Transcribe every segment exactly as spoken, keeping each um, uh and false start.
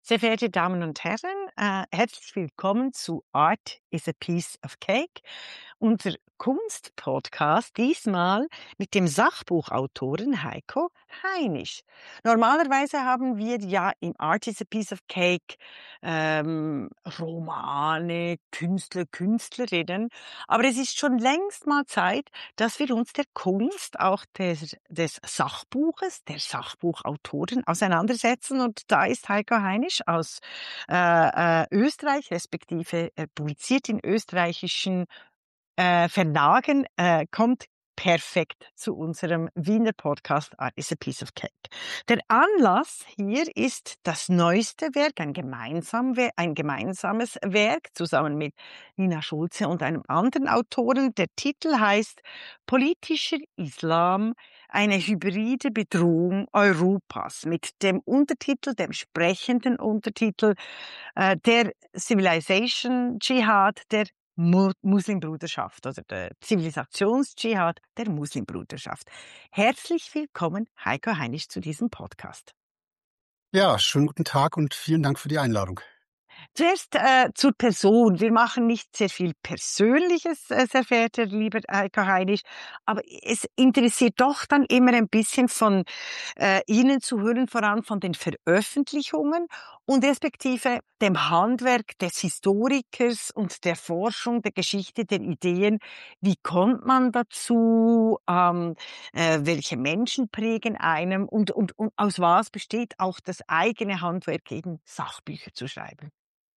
Sehr verehrte Damen und Herren, äh, herzlich willkommen zu Art is a Piece of Cake, unser Kunstpodcast, diesmal mit dem Sachbuchautoren Heiko Heinisch. Normalerweise haben wir ja im Art is a Piece of Cake ähm, Romane, Künstler, Künstlerinnen, aber es ist schon längst mal Zeit, dass wir uns der Kunst auch des, des Sachbuches, der Sachbuchautoren auseinandersetzen. Und da ist Heiko Heinisch aus äh, äh, Österreich, respektive äh, publiziert in österreichischen äh, Verlagen, äh, kommt perfekt zu unserem Wiener Podcast Art is a Piece of Cake. Der Anlass hier ist das neueste Werk, ein, gemeinsam, ein gemeinsames Werk zusammen mit Nina Schulze und einem anderen Autoren. Der Titel heißt Politischer Islam, eine hybride Bedrohung Europas, mit dem Untertitel, dem sprechenden Untertitel äh, der Civilization Dschihad der Mu- Muslimbruderschaft oder der Zivilisationsdschihad der Muslimbruderschaft. Herzlich willkommen, Heiko Heinisch, zu diesem Podcast. Ja, schönen guten Tag und vielen Dank für die Einladung. Zuerst äh, zur Person. Wir machen nicht sehr viel Persönliches, äh, sehr verehrter lieber Heiko Heinisch, aber es interessiert doch dann immer ein bisschen von äh, Ihnen zu hören, voran von den Veröffentlichungen und respektive dem Handwerk des Historikers und der Forschung, der Geschichte, der Ideen. Wie kommt man dazu? Ähm, äh, welche Menschen prägen einem? Und, und, und aus was besteht auch das eigene Handwerk, eben Sachbücher zu schreiben?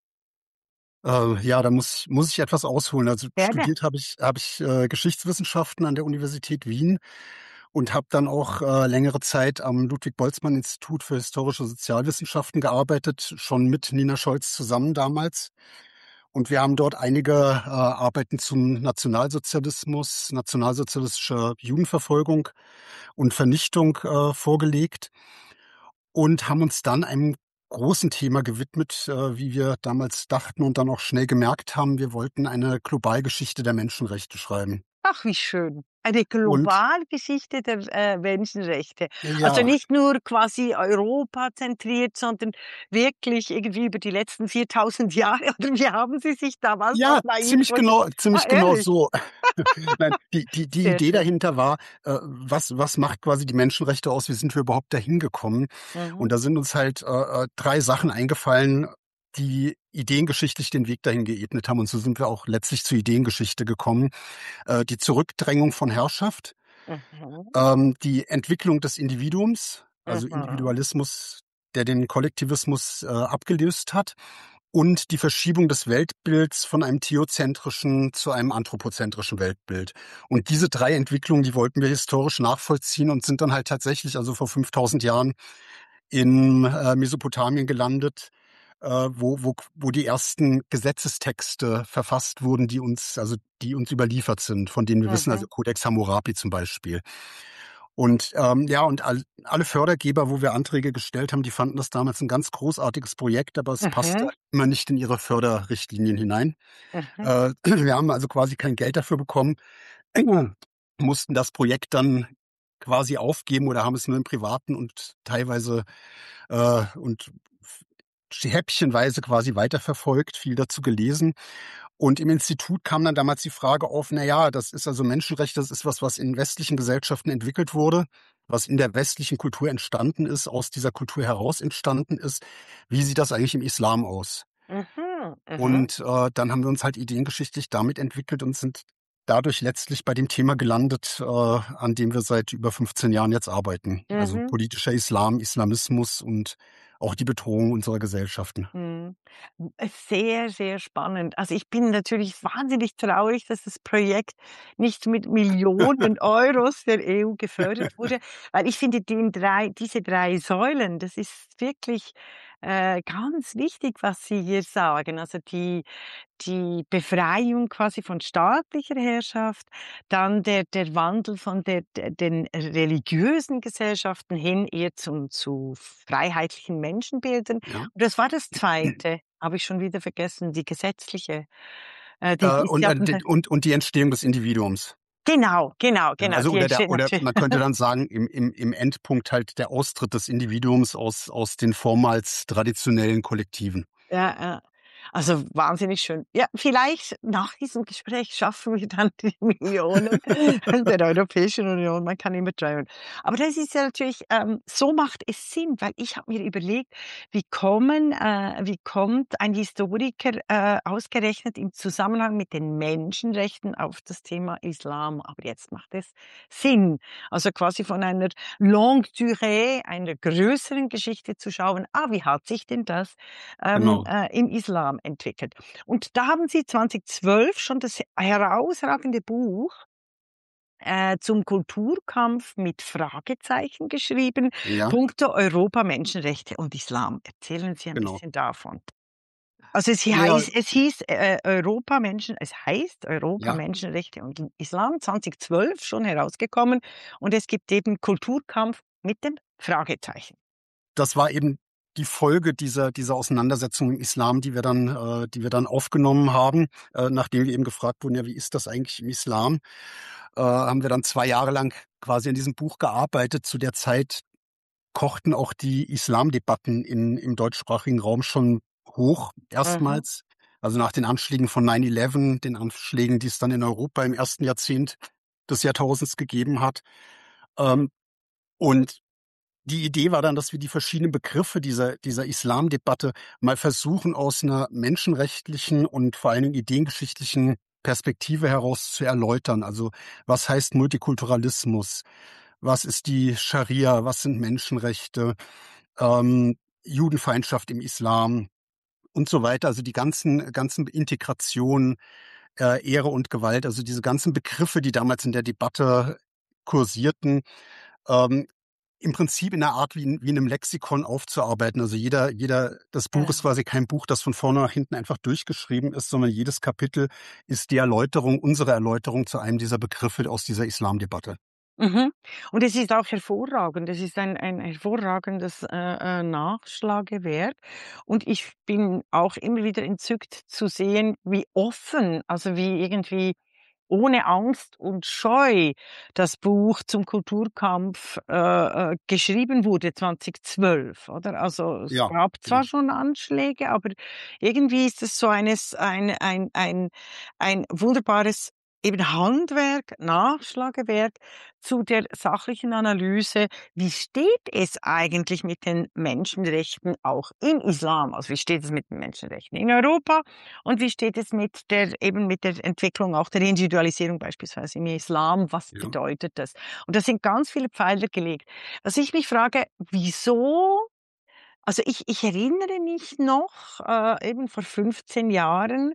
Äh, ja, da muss muss ich etwas ausholen. Also Gerne. studiert habe ich habe ich äh, Geschichtswissenschaften an der Universität Wien und habe dann auch äh, längere Zeit am Ludwig-Boltzmann-Institut für historische Sozialwissenschaften gearbeitet, schon mit Nina Scholz zusammen damals. Und wir haben dort einige äh, Arbeiten zum Nationalsozialismus, nationalsozialistischer Judenverfolgung und Vernichtung äh, vorgelegt und haben uns dann einem großen Thema gewidmet, äh, wie wir damals dachten und dann auch schnell gemerkt haben, wir wollten eine Globalgeschichte der Menschenrechte schreiben. Ach, wie schön. Eine Und Globalgeschichte der äh, Menschenrechte. Also ja, nicht nur quasi Europa zentriert, sondern wirklich irgendwie über die letzten viertausend Jahre. Oder wie haben Sie sich damals ja, das naiv ziemlich vorgestellt? genau, Ah, ziemlich genau ehrlich? so. Nein, die, die, die Sehr Idee schön. dahinter war, äh, was, was macht quasi die Menschenrechte aus? Wie sind wir überhaupt dahin gekommen? Mhm. Und da sind uns halt äh, äh, drei Sachen eingefallen, die ideengeschichtlich den Weg dahin geebnet haben. Und so sind wir auch letztlich zur Ideengeschichte gekommen. Äh, die Zurückdrängung von Herrschaft, Mhm. ähm, die Entwicklung des Individuums, also Mhm. Individualismus, der den Kollektivismus äh, abgelöst hat, und die Verschiebung des Weltbilds von einem theozentrischen zu einem anthropozentrischen Weltbild. Und diese drei Entwicklungen, die wollten wir historisch nachvollziehen und sind dann halt tatsächlich, also vor fünftausend Jahren, in äh, Mesopotamien gelandet, äh, wo, wo, wo die ersten Gesetzestexte verfasst wurden, die uns, also die uns überliefert sind, von denen wir wissen, also Mhm. Codex Hammurapi zum Beispiel. Und ähm, ja, und all, alle Fördergeber, wo wir Anträge gestellt haben, die fanden das damals ein ganz großartiges Projekt, aber es passte Mhm. immer nicht in ihre Förderrichtlinien hinein. Mhm. Äh, wir haben also quasi kein Geld dafür bekommen, mussten das Projekt dann quasi aufgeben oder haben es nur im Privaten und teilweise äh, und häppchenweise quasi weiterverfolgt, viel dazu gelesen. Und im Institut kam dann damals die Frage auf, na ja, das ist also Menschenrechte, das ist was, was in westlichen Gesellschaften entwickelt wurde, was in der westlichen Kultur entstanden ist, aus dieser Kultur heraus entstanden ist. Wie sieht das eigentlich im Islam aus? Mhm. Mhm. Und äh, dann haben wir uns halt ideengeschichtlich damit entwickelt und sind dadurch letztlich bei dem Thema gelandet, äh, an dem wir seit über fünfzehn Jahren jetzt arbeiten. Also Mhm. politischer Islam, Islamismus und auch die Bedrohung unserer Gesellschaften. Mhm. Äh, Sehr, sehr spannend. Also ich bin natürlich wahnsinnig traurig, dass das Projekt nicht mit Millionen Euros der E U gefördert wurde, weil ich finde, den drei, diese drei Säulen, das ist wirklich äh, ganz wichtig, was Sie hier sagen. Also die, die Befreiung quasi von staatlicher Herrschaft, dann der, der Wandel von der, der, den religiösen Gesellschaften hin eher zum, zu freiheitlichen Menschenbildern. Ja. Und das war das Zweite, habe ich schon wieder vergessen, die gesetzliche. Äh, die, Äh, die, und, Sie äh, hatten, die- und, und die Entstehung des Individuums. Genau, genau, Ja, genau. also Die oder der entsteht oder natürlich. man könnte dann sagen, im im im Endpunkt halt der Austritt des Individuums aus aus den vormals traditionellen Kollektiven. Ja, ja. Also wahnsinnig schön. Ja, vielleicht nach diesem Gespräch schaffen wir dann die Millionen der Europäischen Union. Man kann immer träumen. Aber das ist ja natürlich, ähm, so macht es Sinn, weil ich habe mir überlegt, wie kommen, äh, wie kommt ein Historiker äh, ausgerechnet im Zusammenhang mit den Menschenrechten auf das Thema Islam. Aber jetzt macht es Sinn. Also quasi von einer Longue Durée, einer größeren Geschichte zu schauen. Ah, wie hat sich denn das ähm, Genau. äh, im Islam entwickelt? Und da haben Sie zweitausendzwölf schon das herausragende Buch äh, zum Kulturkampf mit Fragezeichen geschrieben, Ja, Punkto Europa, Menschenrechte und Islam. Erzählen Sie ein genau. bisschen davon. Also es Ja, heißt, es hieß äh, Europa Menschen, es heißt Europa, ja. Menschenrechte und Islam, zweitausendzwölf schon herausgekommen, und es gibt eben Kulturkampf mit dem Fragezeichen. Das war eben die Folge dieser dieser Auseinandersetzung im Islam, die wir dann äh, die wir dann aufgenommen haben, äh, nachdem wir eben gefragt wurden: „Ja, wie ist das eigentlich im Islam?“ Äh, haben wir dann zwei Jahre lang quasi an diesem Buch gearbeitet. Zu der Zeit kochten auch die Islamdebatten in im deutschsprachigen Raum schon hoch Mhm. erstmals. Also, nach den Anschlägen von nine eleven, den Anschlägen, die es dann in Europa im ersten Jahrzehnt des Jahrtausends gegeben hat. Ähm, und die Idee war dann, dass wir die verschiedenen Begriffe dieser dieser Islamdebatte mal versuchen, aus einer menschenrechtlichen und vor allen Dingen ideengeschichtlichen Perspektive heraus zu erläutern. Also, was heißt Multikulturalismus? Was ist die Scharia? Was sind Menschenrechte? Ähm, Judenfeindschaft im Islam und so weiter. Also, die ganzen ganzen Integration, äh, Ehre und Gewalt, also diese ganzen Begriffe, die damals in der Debatte kursierten, ähm, im Prinzip in 'ner Art wie in wie in 'nem Lexikon aufzuarbeiten. Also, jeder jeder das Buch ist Genau. quasi kein Buch, das von vorne nach hinten einfach durchgeschrieben ist, sondern jedes Kapitel ist die Erläuterung unsere Erläuterung zu einem dieser Begriffe aus dieser Islamdebatte. Mhm. Und es ist auch hervorragend. Es ist ein ein hervorragendes, äh, äh, Nachschlagewerk. Und ich bin auch immer wieder entzückt zu sehen, wie offen, also wie irgendwie ohne Angst und Scheu das Buch zum Kulturkampf, äh, äh, geschrieben wurde zweitausendzwölf, oder? Also, es Ja, gab zwar genau. schon Anschläge, aber irgendwie ist es so eines ein ein ein ein wunderbares eben Handwerk, Nachschlagewerk zu der sachlichen Analyse. Wie steht es eigentlich mit den Menschenrechten auch im Islam? Also, wie steht es mit den Menschenrechten in Europa? Und wie steht es mit der eben mit der Entwicklung auch der Individualisierung beispielsweise im Islam? Was Ja. bedeutet das? Und da sind ganz viele Pfeiler gelegt. Was ich mich frage, wieso, also ich ich erinnere mich noch, äh, eben vor fünfzehn Jahren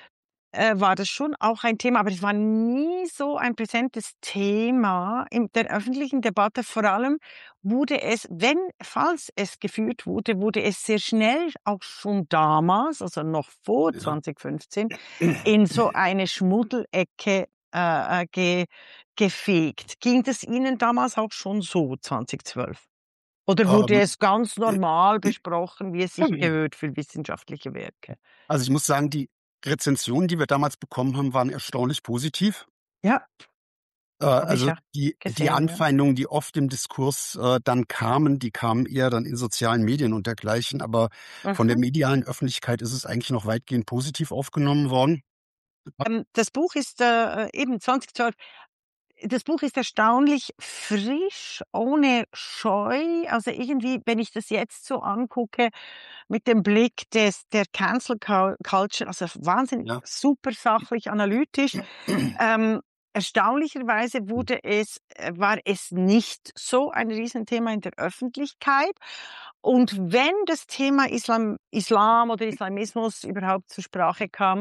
äh, war das schon auch ein Thema, aber es war nie so ein präsentes Thema in der öffentlichen Debatte. Vor allem wurde es, wenn falls es geführt wurde, wurde es sehr schnell auch schon damals, also noch vor Ja. zweitausendfünfzehn, in so eine Schmuddelecke äh, äh, ge gefegt. Ging das Ihnen damals auch schon so zweitausendzwölf? Oder wurde Ähm, es ganz normal besprochen, wie es sich gehört für wissenschaftliche Werke? also, ich muss sagen, die Rezensionen, die wir damals bekommen haben, waren erstaunlich positiv. Ja, Äh, habe ich also, ja die die gesehen, ja. Anfeindungen, die oft im Diskurs, äh, dann kamen, die kamen eher dann in sozialen Medien und dergleichen, aber von der Mhm. medialen Öffentlichkeit ist es eigentlich noch weitgehend positiv aufgenommen worden. Ähm, das Buch ist, äh, eben zweitausendzwölf, das Buch ist erstaunlich frisch, ohne Scheu. Also irgendwie, wenn ich das jetzt so angucke, mit dem Blick des der Cancel Cul Culture, also wahnsinnig Ja. super sachlich, analytisch. Ähm, erstaunlicherweise wurde es äh, war es nicht so ein Riesenthema in der Öffentlichkeit. Und wenn das Thema Islam Islam oder Islamismus überhaupt zur Sprache kam,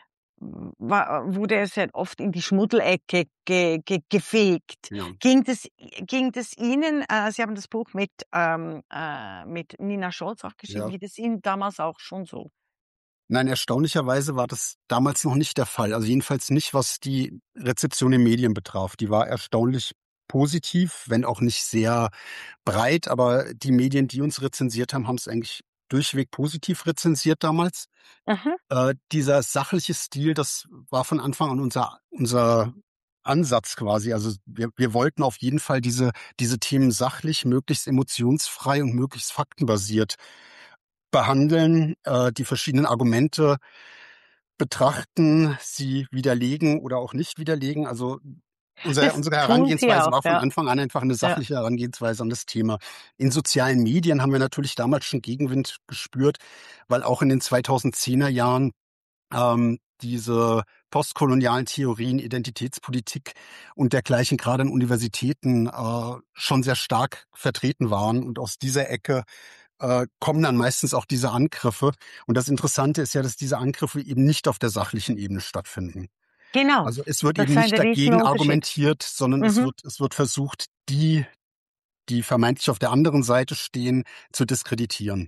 wa wurde er sehr oft in die Schmuddelecke ge ge gefegt. Ja. Ging das ging das Ihnen, äh, Sie haben das Buch mit, ähm, äh, mit Nina Scholz auch geschrieben, Ja. ging das Ihnen damals auch schon so? Nein, erstaunlicherweise war das damals noch nicht der Fall. Also, jedenfalls nicht, was die Rezeption in Medien betraf. Die war erstaunlich positiv, wenn auch nicht sehr breit, aber die Medien, die uns rezensiert haben, haben es eigentlich durchweg positiv rezensiert damals. Mhm. Äh, dieser sachliche Stil, das war von Anfang an unser unser Ansatz quasi. Also wir, wir wollten auf jeden Fall diese, diese Themen sachlich, möglichst emotionsfrei und möglichst faktenbasiert behandeln, äh, die verschiedenen Argumente betrachten, sie widerlegen oder auch nicht widerlegen. Also unsere, Das unsere tun Sie Herangehensweise auch, war von ja. Anfang an einfach eine Ja. sachliche Herangehensweise an das Thema. In sozialen Medien haben wir natürlich damals schon Gegenwind gespürt, weil auch in den zweitausendzehner Jahren ähm, diese postkolonialen Theorien, Identitätspolitik und dergleichen gerade an Universitäten äh, schon sehr stark vertreten waren. Und aus dieser Ecke äh, kommen dann meistens auch diese Angriffe. Und das Interessante ist ja, dass diese Angriffe eben nicht auf der sachlichen Ebene stattfinden. Genau. Also es wird Das eben ist ein nicht dagegen Riesenunterschied. argumentiert, sondern es Mhm. wird, es wird versucht, die, die vermeintlich auf der anderen Seite stehen, zu diskreditieren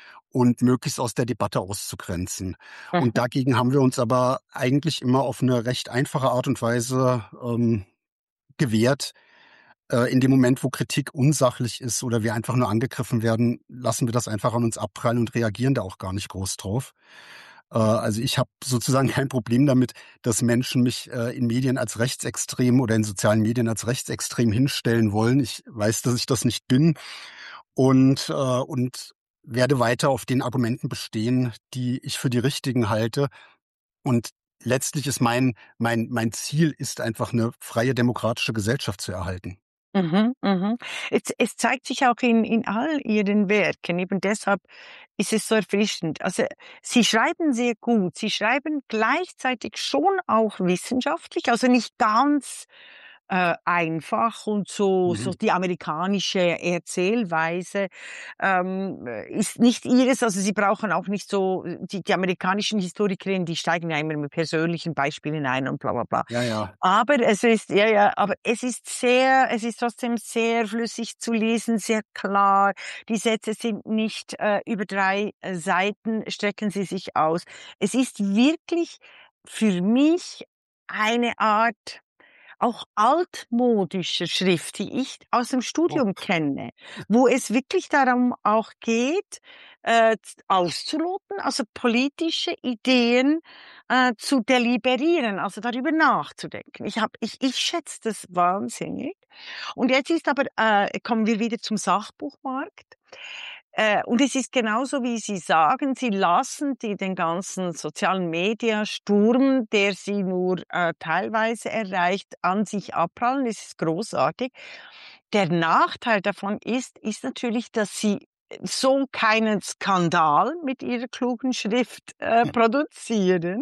und möglichst aus der Debatte auszugrenzen. Und Mhm. dagegen haben wir uns aber eigentlich immer auf eine recht einfache Art und Weise ähm, gewehrt. Äh, in dem Moment, wo Kritik unsachlich ist oder wir einfach nur angegriffen werden, lassen wir das einfach an uns abprallen und reagieren da auch gar nicht groß drauf. Äh, also ich habe sozusagen kein Problem damit, dass Menschen mich äh, in Medien als rechtsextrem oder in sozialen Medien als rechtsextrem hinstellen wollen. Ich weiß, dass ich das nicht bin und, äh, und werde weiter auf den Argumenten bestehen, die ich für die richtigen halte. Und letztlich ist mein, mein, mein Ziel ist einfach eine freie demokratische Gesellschaft zu erhalten. Mhm, mhm. Es, es zeigt sich auch in, in all Ihren Werken. Eben deshalb ist es so erfrischend. Also Sie schreiben sehr gut. Sie schreiben gleichzeitig schon auch wissenschaftlich, also nicht ganz äh, einfach und so, so Mhm. die amerikanische Erzählweise ähm, ist nicht ihres. Also Sie brauchen auch nicht so, die, die amerikanischen Historikerinnen, die steigen ja immer mit persönlichen Beispielen ein und bla bla bla. Ja, ja. Aber es ist, ja, ja, aber es ist sehr, es ist trotzdem sehr flüssig zu lesen, sehr klar. Die Sätze sind nicht äh, über drei äh, Seiten, strecken sie sich aus. Es ist wirklich für mich eine Art auch altmodische Schrift, die ich aus dem Oh. Studium kenne, wo es wirklich darum auch geht, äh, auszuloten, also politische Ideen äh, zu deliberieren, also darüber nachzudenken. Ich hab, ich, ich schätze das wahnsinnig. Und jetzt ist aber, äh, kommen wir wieder zum Sachbuchmarkt. Äh, und es ist genauso, wie Sie sagen, Sie lassen die, den ganzen sozialen Media-Sturm, der Sie nur äh, teilweise erreicht, an sich abprallen. Das ist großartig. Der Nachteil davon ist, ist natürlich, dass Sie so keinen Skandal mit Ihrer klugen Schrift äh, produzieren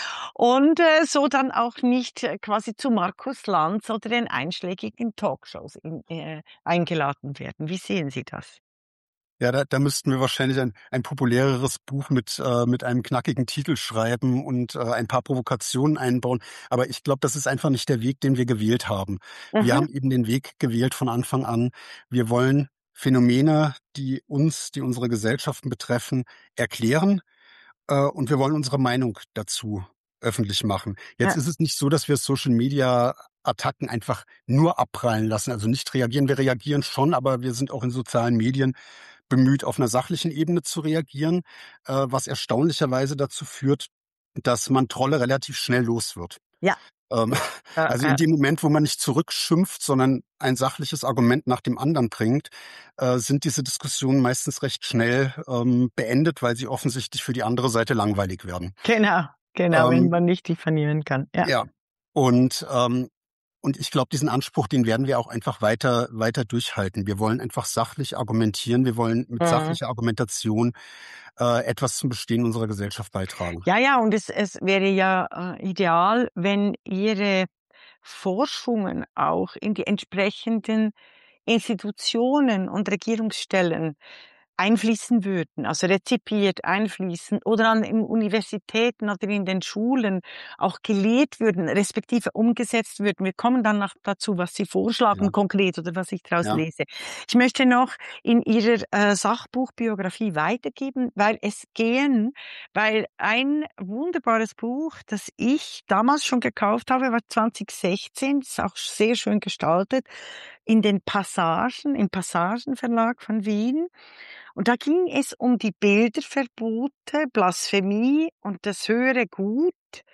und äh, so dann auch nicht äh, quasi zu Markus Lanz oder den einschlägigen Talkshows in, äh, eingeladen werden. Wie sehen Sie das? Ja, da, da müssten wir wahrscheinlich ein, ein populäreres Buch mit, äh, mit einem knackigen Titel schreiben und äh, ein paar Provokationen einbauen. Aber ich glaube, das ist einfach nicht der Weg, den wir gewählt haben. Wir Mhm. haben eben den Weg gewählt von Anfang an. Wir wollen Phänomene, die uns, die unsere Gesellschaften betreffen, erklären. Äh, und wir wollen unsere Meinung dazu öffentlich machen. Jetzt Ja. ist es nicht so, dass wir Social Media Attacken einfach nur abprallen lassen, also nicht reagieren. Wir reagieren schon, aber wir sind auch in sozialen Medien bemüht, auf einer sachlichen Ebene zu reagieren, äh, was erstaunlicherweise dazu führt, dass man Trolle relativ schnell los wird. Ja. Ähm, Äh, also in äh, dem Moment, wo man nicht zurückschimpft, sondern ein sachliches Argument nach dem anderen bringt, äh, sind diese Diskussionen meistens recht schnell ähm, beendet, weil sie offensichtlich für die andere Seite langweilig werden. genau, genau, wenn Ähm, man nicht diffamieren kann. Ja. ja, und ähm, und ich glaube, diesen Anspruch, den werden wir auch einfach weiter weiter durchhalten. Wir wollen einfach sachlich argumentieren. Wir wollen mit Mhm. sachlicher Argumentation äh, etwas zum Bestehen unserer Gesellschaft beitragen. Ja, ja, und es, es wäre ja äh, ideal, wenn Ihre Forschungen auch in die entsprechenden Institutionen und Regierungsstellen einfließen würden, also rezipiert einfließen oder an den Universitäten oder in den Schulen auch gelehrt würden, respektive umgesetzt würden. Wir kommen dann noch dazu, was Sie Ja, vorschlagen konkret oder was ich daraus ja. lese. Ich möchte noch in Ihrer äh, Sachbuchbiografie weitergeben, weil es gehen, weil ein wunderbares Buch, das ich damals schon gekauft habe, war zwanzig sechzehn, ist auch sehr schön gestaltet, in den Passagen, im Passagenverlag von Wien. Und da ging es um die Bilderverbote, Blasphemie und das höhere Gut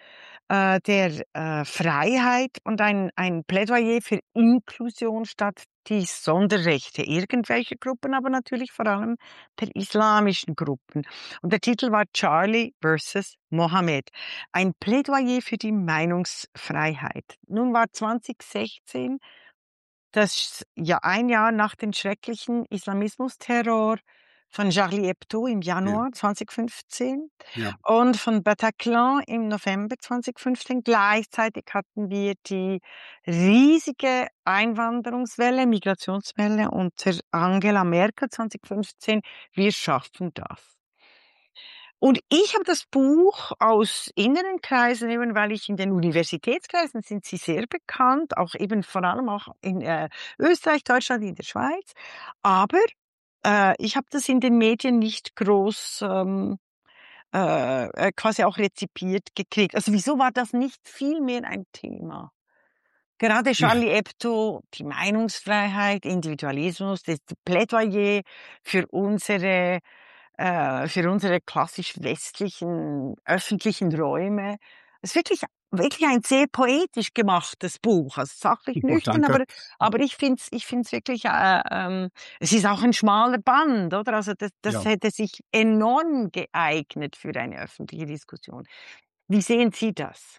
äh, der äh, Freiheit und ein, ein Plädoyer für Inklusion statt die Sonderrechte irgendwelcher Gruppen, aber natürlich vor allem der islamischen Gruppen. Und der Titel war Charlie versus Mohammed. Ein Plädoyer für die Meinungsfreiheit. Nun war zwanzig sechzehn das ja ein Jahr nach dem schrecklichen Islamismusterror von Charlie Hebdo im Ja, Januar zwanzig fünfzehn ja. und von Bataclan im November zwanzig fünfzehn. Gleichzeitig hatten wir die riesige Einwanderungswelle, Migrationswelle unter Angela Merkel zwanzig fünfzehn. Wir schaffen das. Und ich habe das Buch aus inneren Kreisen, eben weil ich in den Universitätskreisen sind sie sehr bekannt, auch eben vor allem auch in äh, Österreich, Deutschland, in der Schweiz. Aber äh, ich habe das in den Medien nicht groß ähm, äh, äh, quasi auch rezipiert gekriegt. Also wieso war das nicht viel mehr ein Thema? Gerade Charlie Hebdo, die Meinungsfreiheit, Individualismus, das Plädoyer für unsere äh, für unsere klassisch westlichen öffentlichen Räume. Es ist wirklich, wirklich ein sehr poetisch gemachtes Buch, also sachlich Oh, nüchtern, danke. aber, aber ich finde es ich find's wirklich, äh, ähm, es ist auch ein schmaler Band, oder? Also das, das Ja. hätte sich enorm geeignet für eine öffentliche Diskussion. Wie sehen Sie das?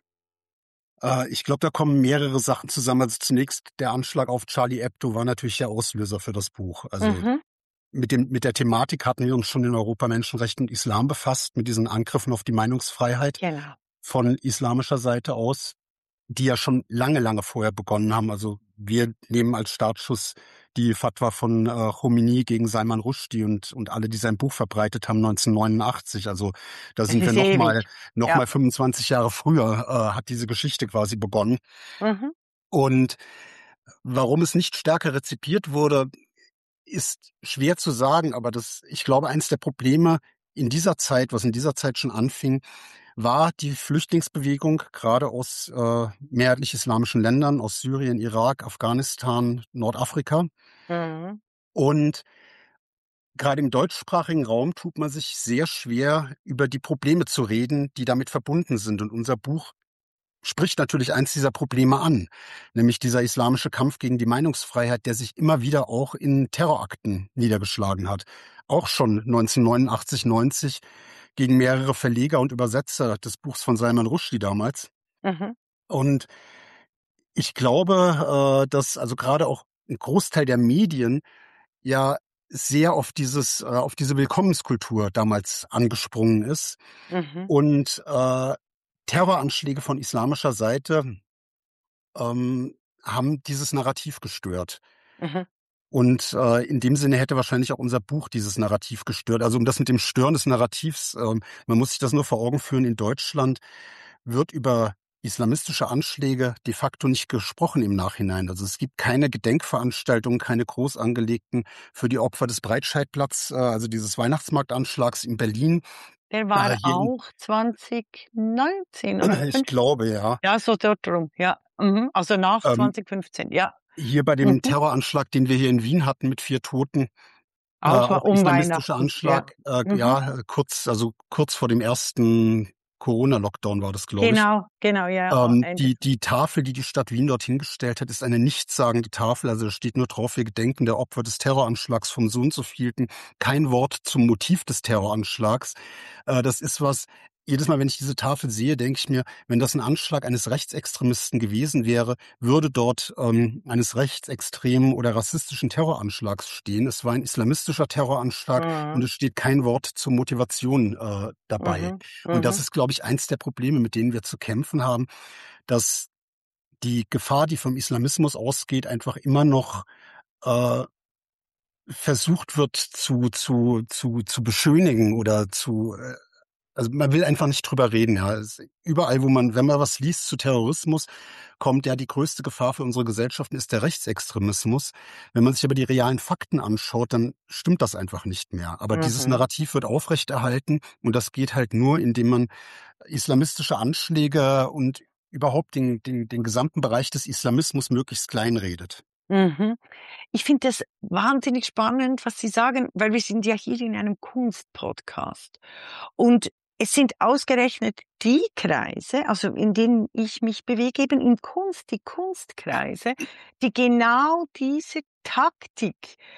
Äh, ich glaube, da kommen mehrere Sachen zusammen. Also zunächst der Anschlag auf Charlie Hebdo war natürlich der Auslöser für das Buch. Also Mhm, mit dem, mit der Thematik hatten wir uns schon in Europa Menschenrecht und Islam befasst, mit diesen Angriffen auf die Meinungsfreiheit genau. von islamischer Seite aus, die ja schon lange, lange vorher begonnen haben. Also wir nehmen als Startschuss die Fatwa von äh, Khomeini gegen Salman Rushdie und, und alle, die sein Buch verbreitet haben, neunzehnhundertneunundachtzig. Also da Es sind wir ist noch ewig. mal, noch Ja. mal fünfundzwanzig Jahre früher, äh, hat diese Geschichte quasi begonnen. Mhm, Und warum es nicht stärker rezipiert wurde, ist schwer zu sagen, aber das, ich glaube, eines der Probleme in dieser Zeit, was in dieser Zeit schon anfing, war die Flüchtlingsbewegung, gerade aus äh, mehrheitlich islamischen Ländern, aus Syrien, Irak, Afghanistan, Nordafrika. mhm, Und gerade im deutschsprachigen Raum tut man sich sehr schwer, über die Probleme zu reden, die damit verbunden sind. Und unser Buch spricht natürlich eins dieser Probleme an, nämlich dieser islamische Kampf gegen die Meinungsfreiheit, der sich immer wieder auch in Terrorakten niedergeschlagen hat. Auch schon neunzehnhundertneunundachtzig, neunzig gegen mehrere Verleger und Übersetzer des Buchs von Salman Rushdie damals. mhm, Und ich glaube, äh, dass also gerade auch ein Großteil der Medien ja sehr auf dieses, äh, auf diese Willkommenskultur damals angesprungen ist mhm, und äh, Terroranschläge von islamischer Seite ähm, haben dieses Narrativ gestört. mhm, Und äh, in dem Sinne hätte wahrscheinlich auch unser Buch dieses Narrativ gestört. Also um das mit dem Stören des Narrativs, ähm, man muss sich das nur vor Augen führen, in Deutschland wird über islamistische Anschläge de facto nicht gesprochen im Nachhinein. Also es gibt keine Gedenkveranstaltungen, keine groß angelegten für die Opfer des Breitscheidplatz, äh, also dieses Weihnachtsmarktanschlags in Berlin. Der Äh, war hier in, auch zwanzig neunzehn oder ich fünf. glaube, ja. Ja, so dort rum, ja. Mhm. Also nach Ähm, zwanzig fünfzehn, ja. hier bei dem Mhm. Terroranschlag, den wir hier in Wien hatten mit vier Toten, Äh, Auch auch um islamistischer Weihnachten, ja. Anschlag, äh, Mhm. ja, kurz, also kurz vor dem ersten Corona-Lockdown war das, glaube ich. Genau, genau, ja, Ähm, Ende. die, die Tafel, die die Stadt Wien dorthin gestellt hat, ist eine nichtssagende Tafel. Also da steht nur drauf, wir gedenken der Opfer des Terroranschlags vom so und so vielten. Kein Wort zum Motiv des Terroranschlags. Äh, das ist was, jedes Mal, wenn ich diese Tafel sehe, denke ich mir, wenn das ein Anschlag eines Rechtsextremisten gewesen wäre, würde dort ähm, eines rechtsextremen oder rassistischen Terroranschlags stehen. Es war ein islamistischer Terroranschlag und Mhm. es steht kein Wort zur Motivation äh, dabei. Mhm. Und das Mhm. ist, glaube ich, eins der Probleme, mit denen wir zu kämpfen haben, dass die Gefahr, die vom Islamismus ausgeht, einfach immer noch äh, versucht wird zu zu zu zu beschönigen oder zu äh, also man will einfach nicht drüber reden. Ja, es, überall, wo man, wenn man was liest zu Terrorismus, kommt ja die größte Gefahr für unsere Gesellschaften ist der Rechtsextremismus. Wenn man sich aber die realen Fakten anschaut, dann stimmt das einfach nicht mehr. Aber dieses Mhm. Narrativ wird aufrechterhalten und das geht halt nur, indem man islamistische Anschläge und überhaupt den, den, den gesamten Bereich des Islamismus möglichst kleinredet. Mhm. Ich finde das wahnsinnig spannend, was Sie sagen, weil wir sind ja hier in einem Kunstpodcast. Und es sind ausgerechnet die Kreise, also in denen ich mich bewege, eben in Kunst, die Kunstkreise, die genau diese Taktik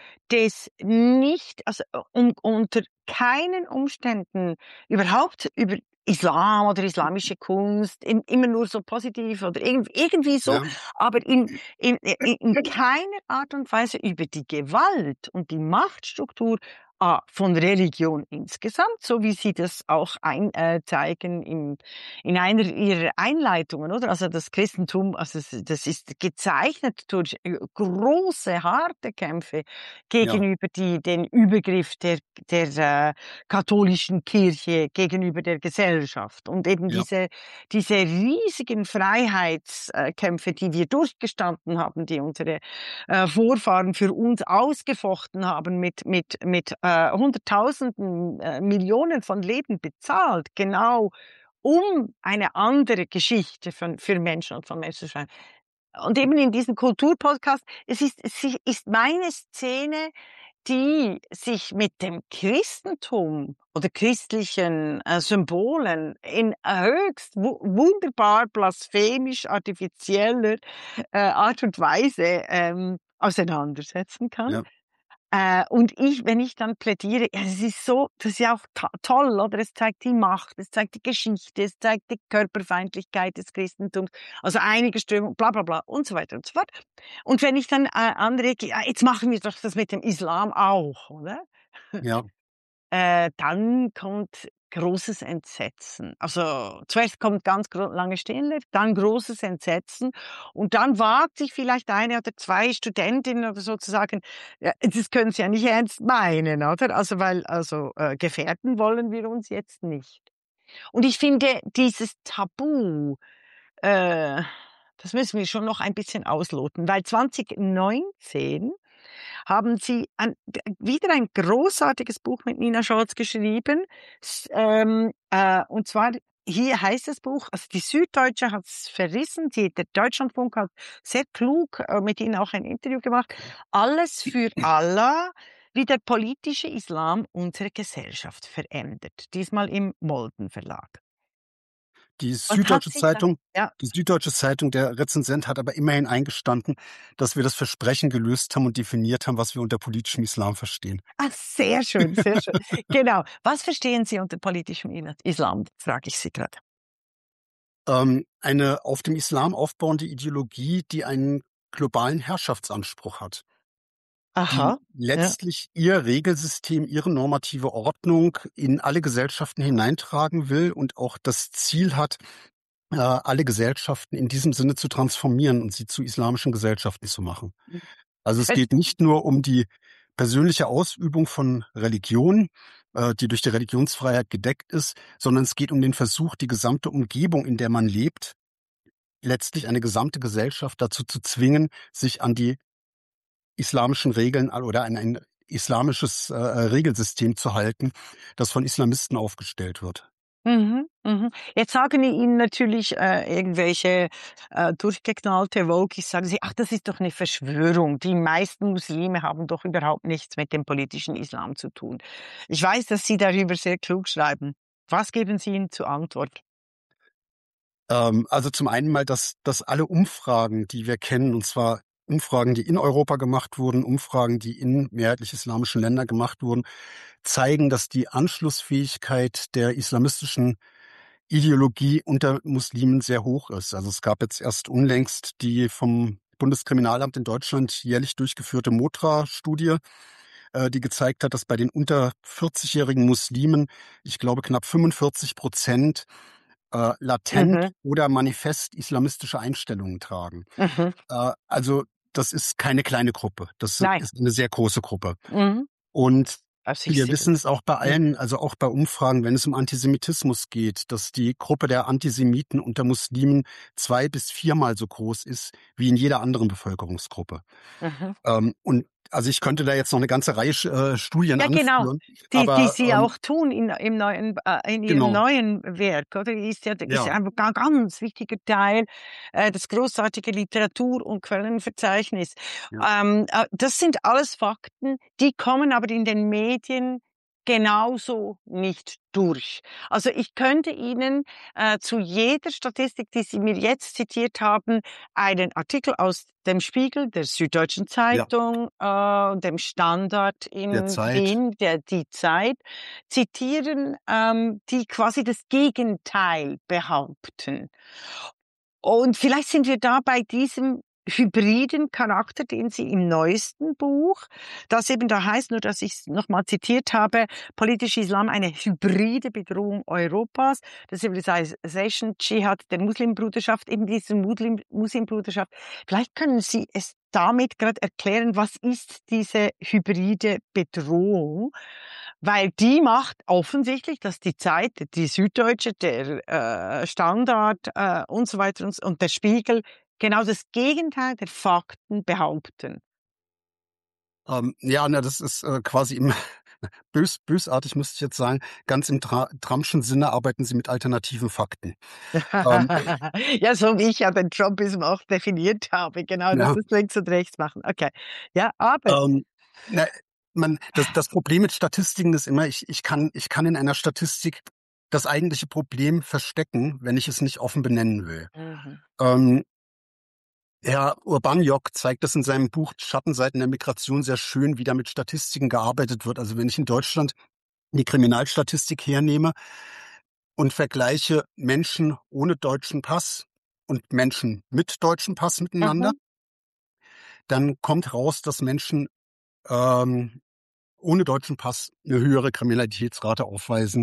des nicht, also um, unter keinen Umständen überhaupt über Islam oder islamische Kunst, in, immer nur so positiv oder irgendwie, irgendwie so, Ja, aber in, in, in, in keiner Art und Weise über die Gewalt und die Machtstruktur ah, von Religion insgesamt, so wie Sie das auch ein, äh, zeigen im, in einer Ihrer Einleitungen, oder? Also das Christentum, also es- das ist gezeichnet durch äh, große, harte Kämpfe ja, gegenüber die, den Übergriff der, der äh, katholischen Kirche, gegenüber der Gesellschaft und eben ja, diese, diese riesigen Freiheitskämpfe, die wir durchgestanden haben, die unsere äh, Vorfahren für uns ausgefochten haben, mit, mit, mit äh, Hunderttausenden, äh, Millionen von Leben bezahlt, genau um eine andere Geschichte von, für Menschen und von Menschen zu schreiben. Und eben in diesem Kulturpodcast, es ist, es ist meine Szene, die sich mit dem Christentum oder christlichen äh, Symbolen in höchst wu wunderbar blasphemisch artifizieller äh, Art und Weise ähm, auseinandersetzen kann. ja, Äh, und ich, wenn ich dann plädiere, ja, es ist so, das ist ja auch to toll, oder? Es zeigt die Macht, es zeigt die Geschichte, es zeigt die Körperfeindlichkeit des Christentums, also einige Strömungen, bla bla bla und so weiter und so fort. Und wenn ich dann äh, anrege, ja, jetzt machen wir doch das mit dem Islam auch, oder? ja, Äh, dann kommt großes Entsetzen. Also zuerst kommt ganz gro lange Stille, dann großes Entsetzen und dann wagt sich vielleicht eine oder zwei Studentinnen oder so zu sagen, ja, das können Sie ja nicht ernst meinen, oder? Also weil, also äh, gefährden wollen wir uns jetzt nicht. Und ich finde dieses Tabu, äh, das müssen wir schon noch ein bisschen ausloten, weil zwanzig neunzehn haben Sie ein, wieder ein großartiges Buch mit Nina Scholz geschrieben. S ähm, äh, und zwar, hier heißt das Buch, also die Süddeutsche hat es verrissen, die, der Deutschlandfunk hat sehr klug äh, mit Ihnen auch ein Interview gemacht. Alles für Allah, wie der politische Islam unsere Gesellschaft verändert. Diesmal im Molden Verlag. die Was hat Süddeutsche Sie da? Zeitung Ja. die Süddeutsche Zeitung, der Rezensent hat aber immerhin eingestanden, dass wir das Versprechen gelöst haben und definiert haben, was wir unter politischem Islam verstehen. Ah, sehr schön, sehr schön. Genau. Was verstehen Sie unter politischem Ila- Islam? Frage ich Sie gerade. Ähm, eine auf dem Islam aufbauende Ideologie, die einen globalen Herrschaftsanspruch hat, die Aha, ja. letztlich ihr Regelsystem, ihre normative Ordnung in alle Gesellschaften hineintragen will und auch das Ziel hat, äh, alle Gesellschaften in diesem Sinne zu transformieren und sie zu islamischen Gesellschaften zu machen. Also es Äh, geht nicht nur um die persönliche Ausübung von Religion, äh, die durch die Religionsfreiheit gedeckt ist, sondern es geht um den Versuch, die gesamte Umgebung, in der man lebt, letztlich eine gesamte Gesellschaft dazu zu zwingen, sich an die islamischen Regeln oder an ein islamisches äh, Regelsystem zu halten, das von Islamisten aufgestellt wird. Mhm, mhm. Jetzt sagen Ihnen natürlich äh, irgendwelche äh, durchgeknallte Wokis, sagen sie, ach, das ist doch eine Verschwörung. Die meisten Muslime haben doch überhaupt nichts mit dem politischen Islam zu tun. Ich weiß, dass Sie darüber sehr klug schreiben. Was geben Sie ihnen zur Antwort? Ähm, also zum einen mal, dass, dass alle Umfragen, die wir kennen, und zwar Umfragen, die in Europa gemacht wurden, Umfragen, die in mehrheitlich islamischen Ländern gemacht wurden, zeigen, dass die Anschlussfähigkeit der islamistischen Ideologie unter Muslimen sehr hoch ist. Also es gab jetzt erst unlängst die vom Bundeskriminalamt in Deutschland jährlich durchgeführte Motra-Studie, äh, die gezeigt hat, dass bei den unter vierzig-jährigen Muslimen, ich glaube knapp fünfundvierzig Prozent, äh, latent Mhm, oder manifest islamistische Einstellungen tragen. mhm. Äh, also das ist keine kleine Gruppe, das Nein. ist eine sehr große Gruppe. Mhm. Und Also ich wir sehe wissen das. es auch bei Mhm. allen, also auch bei Umfragen, wenn es um Antisemitismus geht, dass die Gruppe der Antisemiten unter Muslimen zwei bis viermal so groß ist wie in jeder anderen Bevölkerungsgruppe. Mhm. Ähm, und also ich könnte da jetzt noch eine ganze Reihe äh, Studien Ja, genau. anführen, Die, die aber Sie ähm, auch tun in, im neuen, äh, in Ihrem genau, neuen Werk, oder? Ist ja, ist ja, ja ein ga- ganz wichtiger Teil, äh, das großartige Literatur- und Quellenverzeichnis. ja, Ähm, äh, das sind alles Fakten, die kommen aber in den Medien genauso nicht durch. Also ich könnte Ihnen äh, zu jeder Statistik, die Sie mir jetzt zitiert haben, einen Artikel aus dem Spiegel, der Süddeutschen Ja, Zeitung, äh, dem Standard der in Zeit. Wien, der Die Zeit, zitieren, ähm, die quasi das Gegenteil behaupten. Und vielleicht sind wir da bei diesem hybriden Charakter, den Sie im neuesten Buch, das eben da heißt, nur dass ich es nochmal zitiert habe, politischer Islam, eine hybride Bedrohung Europas, das Civilization Dschihad der Muslimbruderschaft, eben diese Muslim, Muslimbruderschaft. Vielleicht können Sie es damit gerade erklären, was ist diese hybride Bedrohung? Weil die macht offensichtlich, dass die Zeit, die Süddeutsche, der äh, Standard äh, und so weiter und, und der Spiegel genau das Gegenteil der Fakten behaupten. Ähm, ja, na, das ist äh, quasi im bös, bösartig, müsste ich jetzt sagen, ganz im Tra Trumpschen Sinne arbeiten sie mit alternativen Fakten. Ähm, Ja, so wie ich ja den Trumpismus auch definiert habe, genau, dass ja, das links und rechts machen. Okay. Ja, aber. ähm, na, man, das, das Problem mit Statistiken ist immer, ich, ich kann, ich kann in einer Statistik das eigentliche Problem verstecken, wenn ich es nicht offen benennen will. Mhm. Ähm, Herr Urbaniok zeigt das in seinem Buch Schattenseiten der Migration sehr schön, wie da mit Statistiken gearbeitet wird. Also wenn ich in Deutschland die Kriminalstatistik hernehme und vergleiche Menschen ohne deutschen Pass und Menschen mit deutschem Pass miteinander, Mhm. dann kommt raus, dass Menschen ähm, ohne deutschen Pass eine höhere Kriminalitätsrate aufweisen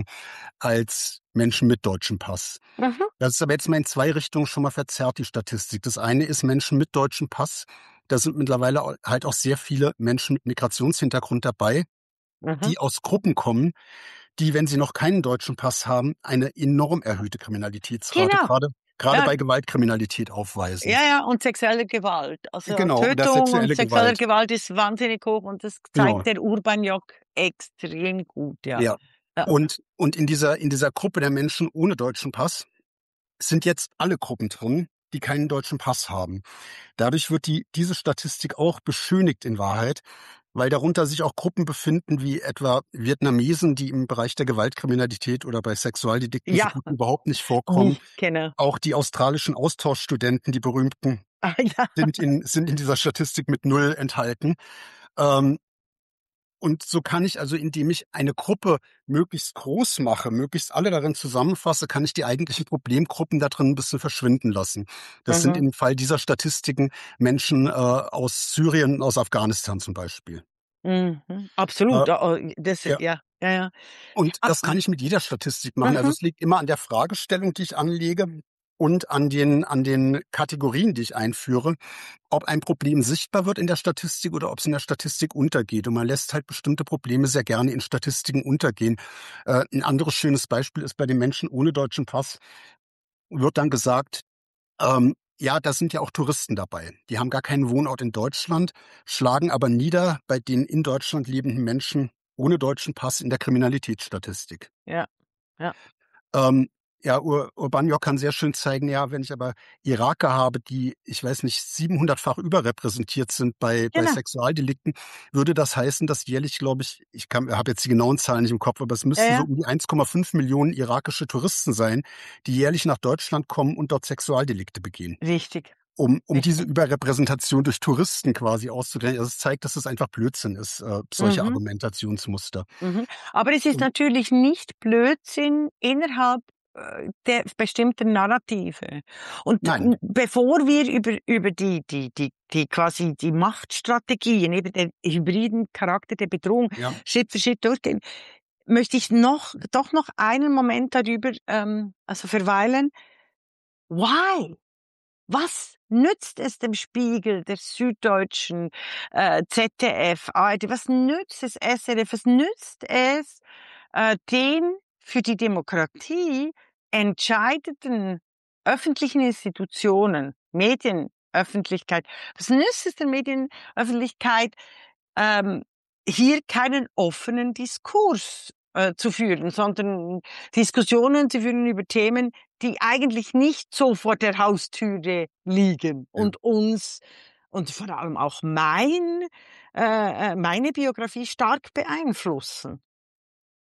als Menschen mit deutschem Pass. Mhm. Das ist aber jetzt mal in zwei Richtungen schon mal verzerrt, die Statistik. Das eine ist Menschen mit deutschem Pass. Da sind mittlerweile au- halt auch sehr viele Menschen mit Migrationshintergrund dabei, Mhm. die aus Gruppen kommen, die, wenn sie noch keinen deutschen Pass haben, eine enorm erhöhte Kriminalitätsrate, Genau. gerade gerade Ja, bei Gewaltkriminalität aufweisen. ja, ja, und sexuelle Gewalt. Also Genau, und das Tötung und sexuelle sexuelle Gewalt. Gewalt ist wahnsinnig hoch und das Genau, zeigt der Urbaniok extrem gut, ja. ja. Ja. Und, und in dieser, in dieser Gruppe der Menschen ohne deutschen Pass sind jetzt alle Gruppen drin, die keinen deutschen Pass haben. Dadurch wird die, diese Statistik auch beschönigt in Wahrheit, weil darunter sich auch Gruppen befinden, wie etwa Vietnamesen, die im Bereich der Gewaltkriminalität oder bei Sexualdelikten so Ja, gut wie überhaupt nicht vorkommen. nicht, genau. Auch die australischen Austauschstudenten, die berühmten, Ah, ja. sind in, sind in dieser Statistik mit Null enthalten. Ähm, und so kann ich also, indem ich eine Gruppe möglichst groß mache, möglichst alle darin zusammenfasse, kann ich die eigentlichen Problemgruppen da drin ein bisschen verschwinden lassen. Das sind Mhm. im Fall dieser Statistiken Menschen äh, aus Syrien und aus Afghanistan zum Beispiel. Mhm. Äh, Absolut. Oh, oh, das, ja. ja, ja, ja. Und Ah, das kann ich mit jeder Statistik machen. Also mhm. es liegt immer an der Fragestellung, die ich anlege und an den, an den Kategorien, die ich einführe, ob ein Problem sichtbar wird in der Statistik oder ob es in der Statistik untergeht. Und man lässt halt bestimmte Probleme sehr gerne in Statistiken untergehen. Äh, ein anderes schönes Beispiel ist bei den Menschen ohne deutschen Pass, wird dann gesagt, ähm, ja, da sind ja auch Touristen dabei. Die haben gar keinen Wohnort in Deutschland, schlagen aber nieder bei den in Deutschland lebenden Menschen ohne deutschen Pass in der Kriminalitätsstatistik. Ja, ja, Ähm, ja, Ur Urbaniok kann sehr schön zeigen, ja, wenn ich aber Iraker habe, die, ich weiß nicht, siebenhundertfach überrepräsentiert sind bei, bei genau. Sexualdelikten, würde das heißen, dass jährlich, glaube ich, ich kann, habe jetzt die genauen Zahlen nicht im Kopf, aber es Ja, müssten so ja, um die eins Komma fünf Millionen irakische Touristen sein, die jährlich nach Deutschland kommen und dort Sexualdelikte begehen. richtig, Um, um diese richtig. Überrepräsentation durch Touristen quasi auszugleichen. Also es zeigt, dass es einfach Blödsinn ist, äh, solche Mhm. Argumentationsmuster. Mhm. Aber es ist Und natürlich nicht Blödsinn innerhalb äh, der bestimmten Narrative. Und nein, n- bevor wir über, über die, die, die, die quasi die Machtstrategien, eben den hybriden Charakter der Bedrohung ja, Schritt für Schritt durchgehen, möchte ich noch, doch noch einen Moment darüber, ähm, also verweilen. Why? Was nützt es dem Spiegel, der Süddeutschen, äh, Z D F, A R D, was nützt es S R F, was nützt es äh, den für die Demokratie entscheidenden öffentlichen Institutionen, Medienöffentlichkeit, was nützt es der Medienöffentlichkeit, ähm, hier keinen offenen Diskurs äh, zu führen, sondern Diskussionen zu führen über Themen, die eigentlich nicht so vor der Haustüre liegen ja. und uns und vor allem auch mein, äh, äh, meine Biografie stark beeinflussen.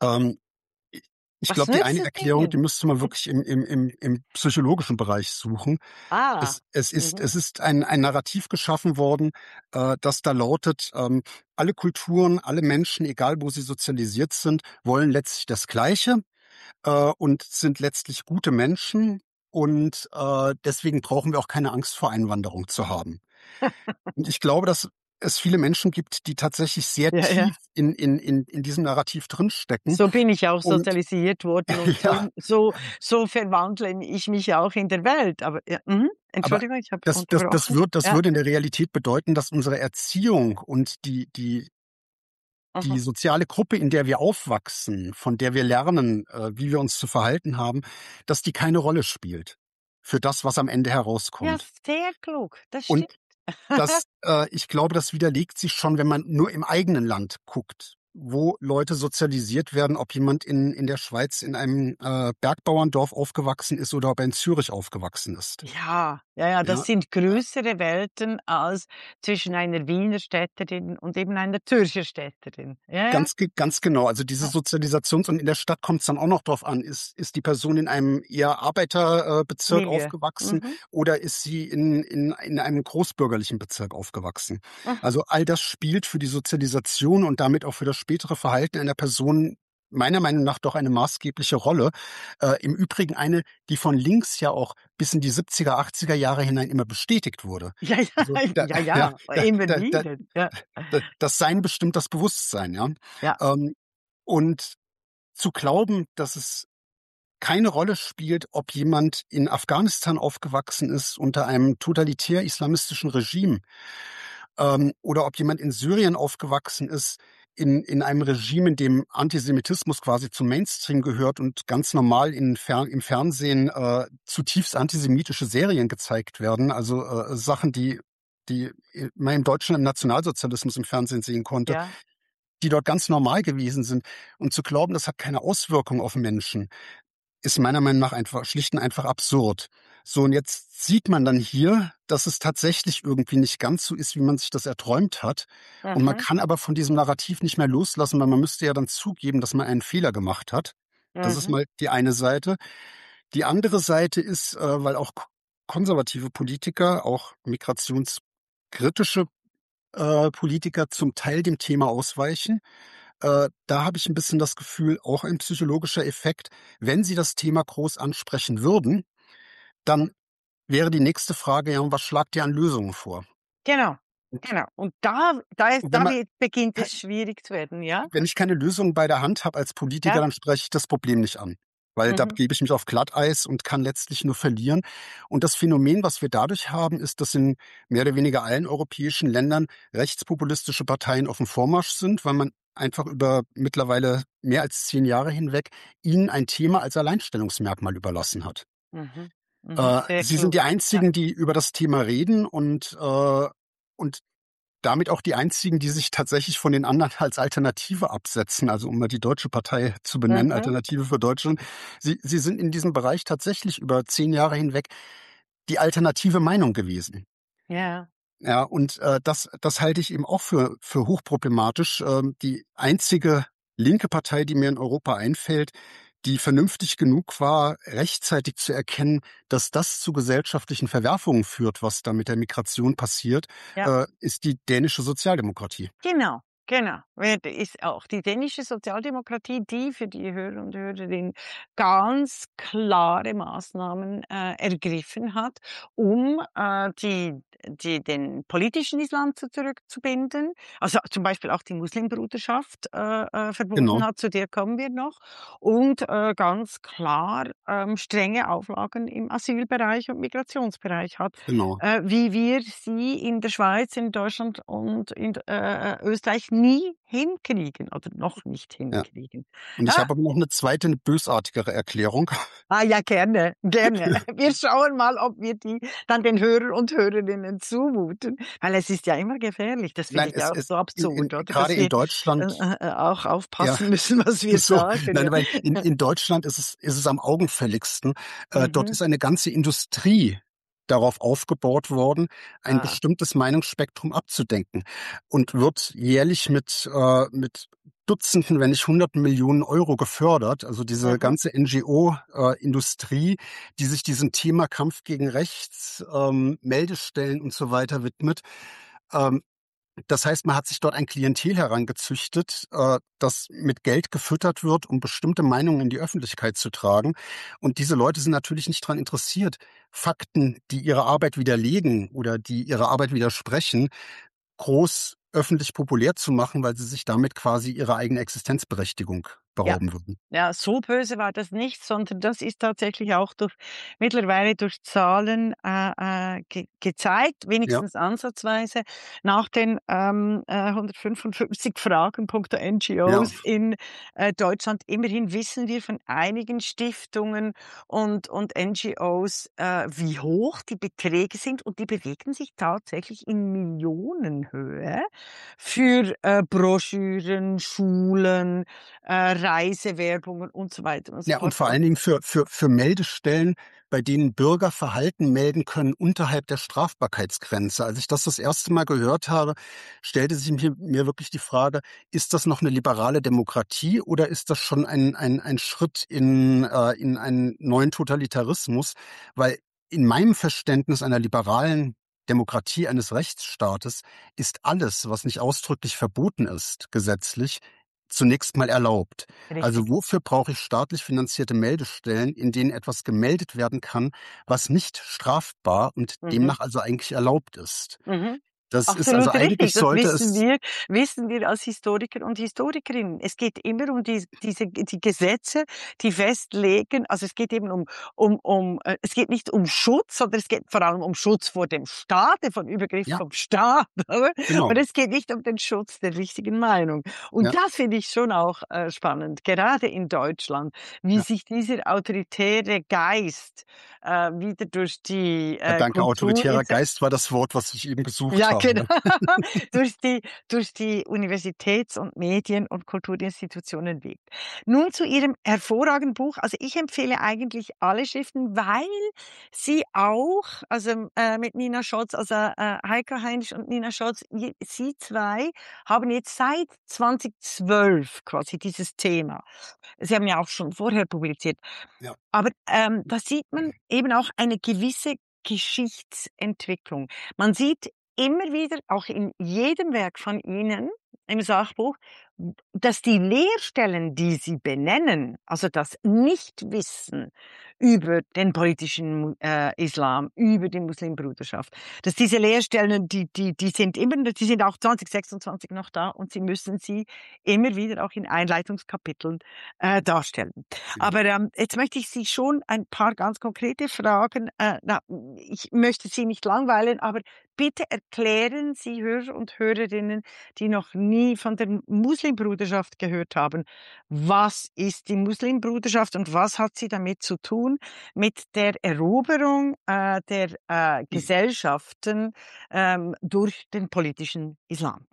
Ähm, i ich Was glaube, die nützt eine es Erklärung, die denen? müsste man wirklich im im im im psychologischen Bereich suchen. Ah, Es es ist mhm. es ist ein ein Narrativ geschaffen worden, äh, das da lautet, ähm, alle Kulturen, alle Menschen, egal wo sie sozialisiert sind, wollen letztlich das Gleiche, äh, und sind letztlich gute Menschen und, äh, deswegen brauchen wir auch keine Angst vor Einwanderung zu haben. Und ich glaube, dass es viele Menschen gibt, die tatsächlich sehr Ja, ja. tief in in in in diesem Narrativ drinstecken So bin ich auch und sozialisiert worden und ja, so so so verwandle ich mich auch in der Welt. Aber ja, mhm. aber Entschuldigung, ich habe das das das unterbrochen. würd das Ja, würde in der Realität bedeuten, dass unsere Erziehung und die die die mhm. soziale Gruppe, in der wir aufwachsen, von der wir lernen, äh, wie wir uns zu verhalten haben, dass die keine Rolle spielt für das, was am Ende Ja, herauskommt. sehr klug, das Und stimmt. das äh, ich glaube, das widerlegt sich schon, wenn man nur im eigenen Land guckt, wo Leute sozialisiert werden, ob jemand in in der Schweiz in einem, äh, Bergbauerndorf aufgewachsen ist oder ob er in Zürich aufgewachsen ist. Ja, ja, ja, das Ja, sind äh, größere Welten als zwischen einer Wiener Städterin und eben einer Zürcher Städterin. Ja, ja, ganz ge ganz genau. Also, diese ja, Sozialisations und in der Stadt kommt es dann auch noch drauf an, ist ist die Person in einem eher Arbeiterbezirk äh, Bezirk Milieu. aufgewachsen Mhm, oder ist sie in in in einem großbürgerlichen Bezirk aufgewachsen? mhm. Also, all das spielt für die Sozialisation und damit auch für das spätere Verhalten einer Person meiner Meinung nach doch eine maßgebliche Rolle. Äh, im Übrigen eine, die von links ja auch bis in die siebziger, achtziger Jahre hinein immer bestätigt wurde. Ja, Also, ja, da ja, ja, ja, da immer da da wieder. Ja, da das Sein bestimmt das Bewusstsein, ja? ja, Ähm, und zu glauben, dass es keine Rolle spielt, ob jemand in Afghanistan aufgewachsen ist unter einem totalitär-islamistischen Regime, ähm, oder ob jemand in Syrien aufgewachsen ist in in einem Regime, in dem Antisemitismus quasi zum Mainstream gehört und ganz normal in Fer im Fernsehen, äh, zutiefst antisemitische Serien gezeigt werden, also, äh, Sachen, die die, äh, man in Deutschland im Nationalsozialismus im Fernsehen sehen konnte, ja. die dort ganz normal gewesen sind. Und zu glauben, das hat keine Auswirkung auf Menschen, ist meiner Meinung nach einfach schlicht und einfach absurd. So, und jetzt sieht man dann hier, dass es tatsächlich irgendwie nicht ganz so ist, wie man sich das erträumt hat. Und man Mhm, kann aber von diesem Narrativ nicht mehr loslassen, weil man müsste ja dann zugeben, dass man einen Fehler gemacht hat. Das ist mhm. mal die eine Seite. Die andere Seite ist, äh, weil auch k konservative Politiker, auch migrationskritische, äh, Politiker zum Teil dem Thema ausweichen. Äh, da habe ich ein bisschen das Gefühl, auch ein psychologischer Effekt, wenn Sie das Thema groß ansprechen würden, dann wäre die nächste Frage: „Ja, und was schlagt ihr an Lösungen vor?“ Genau, Und genau. Und da da ist und wenn da man wird beginnt kei es schwierig zu werden, ja? wenn ich keine Lösung bei der Hand habe als Politiker, Ja, dann spreche ich das Problem nicht an, weil da mhm, begebe ich mich auf Glatteis und kann letztlich nur verlieren. Und das Phänomen, was wir dadurch haben, ist, dass in mehr oder weniger allen europäischen Ländern rechtspopulistische Parteien auf dem Vormarsch sind, weil man einfach über mittlerweile mehr als zehn Jahre hinweg ihnen ein Thema als Alleinstellungsmerkmal überlassen hat. mhm, mhm, Äh, sehr sie sind die klug. Ja, Einzigen, die über das Thema reden und, äh und damit auch die einzigen, die sich tatsächlich von den anderen als Alternative absetzen, also um mal die deutsche Partei zu benennen, mhm, Alternative für Deutschland. Sie sie sind in diesem Bereich tatsächlich über zehn Jahre hinweg die alternative Meinung gewesen. ja, Ja, und, äh, das das halte ich eben auch für für hochproblematisch. Ähm, die einzige linke Partei, die mir in Europa einfällt, die vernünftig genug war, rechtzeitig zu erkennen, dass das zu gesellschaftlichen Verwerfungen führt, was da mit der Migration passiert, ja. äh, ist die dänische Sozialdemokratie. Genau, genau. Weil da ist auch die dänische Sozialdemokratie, die für die Hörer und Hörerinnen ganz klare Maßnahmen, äh, ergriffen hat, um, äh, die die den politischen Islam zu zurückzubinden. Also, zum Beispiel auch die Muslimbruderschaft, äh, äh, verboten Genau, hat, zu der kommen wir noch. Und, äh, ganz klar, ähm, strenge Auflagen im Asylbereich und Migrationsbereich hat, genau, äh, wie wir sie in der Schweiz, in Deutschland und in äh, äh, Österreich nie hinkriegen oder noch nicht ja. hinkriegen. Und ich Ja, habe aber noch eine zweite, 'ne bösartigere Erklärung. ah ja, gerne, gerne. Wir schauen mal, ob wir die dann den Hörern und Hörerinnen zumuten, weil es ist ja immer gefährlich. Das finde Nein, ich es ja auch ist so in in absurd, oder? grade Dass in wir, äh, Deutschland äh, äh, auch ja. aufpassen müssen, was wir So, sagen, nein, ja. aber in in Deutschland ist es ist es am augenfälligsten. Äh, dort Mhm. ist eine ganze Industrie darauf aufgebaut worden, ein Ah. bestimmtes Meinungsspektrum abzudenken und wird jährlich mit, äh, mit Dutzenden, wenn nicht Hunderten Millionen Euro gefördert. Also diese Mhm. ganze N G O-Industrie, die sich diesem Thema Kampf gegen Rechts, ähm, Meldestellen und so weiter widmet. Ähm, Das heißt, man hat sich dort ein Klientel herangezüchtet, äh, das mit Geld gefüttert wird, um bestimmte Meinungen in die Öffentlichkeit zu tragen. Und diese Leute sind natürlich nicht daran interessiert, Fakten, die ihre Arbeit widerlegen oder die ihre Arbeit widersprechen, groß öffentlich populär zu machen, weil sie sich damit quasi ihre eigene Existenzberechtigung Ja. berauben würden. Ja, so böse war das nicht, sondern das ist tatsächlich auch durch mittlerweile durch Zahlen äh, äh, ge gezeigt, Ja, wenigstens ansatzweise. Nach den ähm, äh, hundertfünfundfünfzig Fragen punkto ja, N G Os in äh, Deutschland. Immerhin wissen wir von einigen Stiftungen und, und N G Os, äh, wie hoch die Beträge sind, und die bewegen sich tatsächlich in Millionenhöhe für äh, Broschüren, Schulen, äh, Reisewerbungen und so weiter und so ja, und fort. vor Und allen Dingen für, für, für Meldestellen, bei denen Bürger Verhalten melden können unterhalb der Strafbarkeitsgrenze. Als ich das das erste Mal gehört habe, stellte sich mir, mir wirklich die Frage, ist das noch eine liberale Demokratie oder ist das schon ein, ein, ein Schritt in, äh, in einen neuen Totalitarismus? Weil in meinem Verständnis einer liberalen Demokratie, eines Rechtsstaates, ist alles, was nicht ausdrücklich verboten ist, gesetzlich, zunächst mal erlaubt. Also richtig. wofür brauche ich staatlich finanzierte Meldestellen, in denen etwas gemeldet werden kann, was nicht strafbar und Mhm. demnach also eigentlich erlaubt ist? Mhm. Das ist also Absolut richtig. eigentlich Das sollte wissen es, wir, wissen wir als Historiker und Historikerinnen. Es geht immer um die, diese, die Gesetze, die festlegen. Also es geht eben um, um, um, äh, es geht nicht um Schutz, sondern es geht vor allem um Schutz vor dem Staat, vom Übergriff ja, vom Staat. Oder? Und genau, es geht nicht um den Schutz der richtigen Meinung. Und ja, das finde ich schon auch äh, spannend, gerade in Deutschland, wie ja. sich dieser autoritäre Geist äh, wieder durch die Ja, äh, danke, Kultur. autoritärer Geist war das Wort, was ich eben gesucht Ja, genau. habe. Durch die, durch die Universitäts- und Medien- und Kulturinstitutionen wirkt. Nun zu Ihrem hervorragenden Buch. Also ich empfehle eigentlich alle Schriften, weil sie auch, also äh, mit Nina Scholz, also äh, Heiko Heinrich und Nina Scholz, je, sie zwei haben jetzt seit zweitausendzwölf quasi dieses Thema. Sie haben ja auch schon vorher publiziert. Ja, Aber ähm, da sieht man eben auch eine gewisse Geschichtsentwicklung. Man sieht immer wieder, auch in jedem Werk von Ihnen im Sachbuch, dass die Leerstellen, die Sie benennen, also das Nichtwissen über den politischen äh, Islam, über die Muslimbruderschaft, dass diese Leerstellen, die, die, die sind immer, die sind auch zwanzig sechsundzwanzig noch da, und Sie müssen sie immer wieder auch in Einleitungskapiteln äh, darstellen. ja. Aber ähm, jetzt möchte ich Sie schon ein paar ganz konkrete Fragen. Äh, na, ich möchte Sie nicht langweilen, aber bitte erklären Sie Hörer und Hörerinnen, die noch nie von der Muslimbruderschaft gehört haben, was ist die Muslimbruderschaft und was hat sie damit zu tun mit der Eroberung äh, der äh, Gesellschaften ähm, durch den politischen Islam?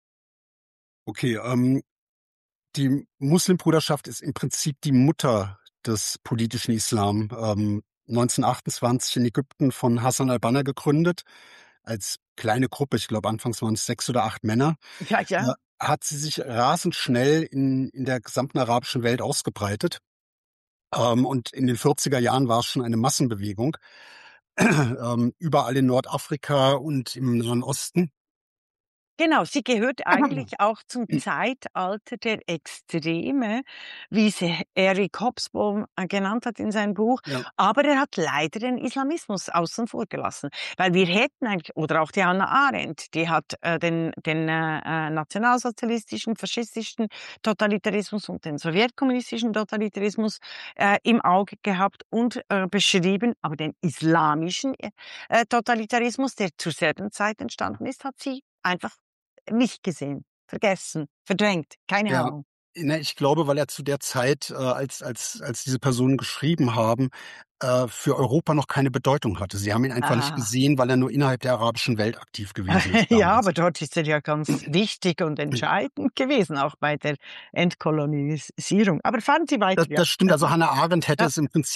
Okay, ähm, die Muslimbruderschaft ist im Prinzip die Mutter des politischen Islam. Ähm, neunzehnhundertachtundzwanzig in Ägypten von Hassan al-Banna gegründet, als kleine Gruppe, ich glaube anfangs waren es sechs oder acht Männer, Ja, äh, ja. hat sie sich rasend schnell in, in der gesamten arabischen Welt ausgebreitet. Ähm, und in den vierziger Jahren war es schon eine Massenbewegung, ähm, überall in Nordafrika und im Nahen Osten. Genau, sie gehört eigentlich auch zum Zeitalter der Extreme, wie sie Eric Hobsbawm äh, genannt hat in seinem Buch. Ja, Aber er hat leider den Islamismus außen vor gelassen. Weil wir hätten eigentlich, oder auch die Hannah Arendt, die hat äh, den, den äh, äh, nationalsozialistischen, faschistischen Totalitarismus und den sowjetkommunistischen Totalitarismus äh, im Auge gehabt und äh, beschrieben. Aber den islamischen äh, Totalitarismus, der zur selben Zeit entstanden ist, hat sie einfach nicht gesehen, vergessen, verdrängt, keine ja. Ahnung. Ne, ich glaube, weil er zu der Zeit, äh, als, als, als diese Personen geschrieben haben, äh, für Europa noch keine Bedeutung hatte. Sie haben ihn einfach nicht Ah. gesehen, weil er nur innerhalb der arabischen Welt aktiv gewesen ist Ja, damals. aber dort ist er ja ganz wichtig und entscheidend gewesen, auch bei der Entkolonisierung. Aber fahren Sie Das, weiter, ja. das stimmt. Also Hannah Arendt hätte Ja, es im Prinzip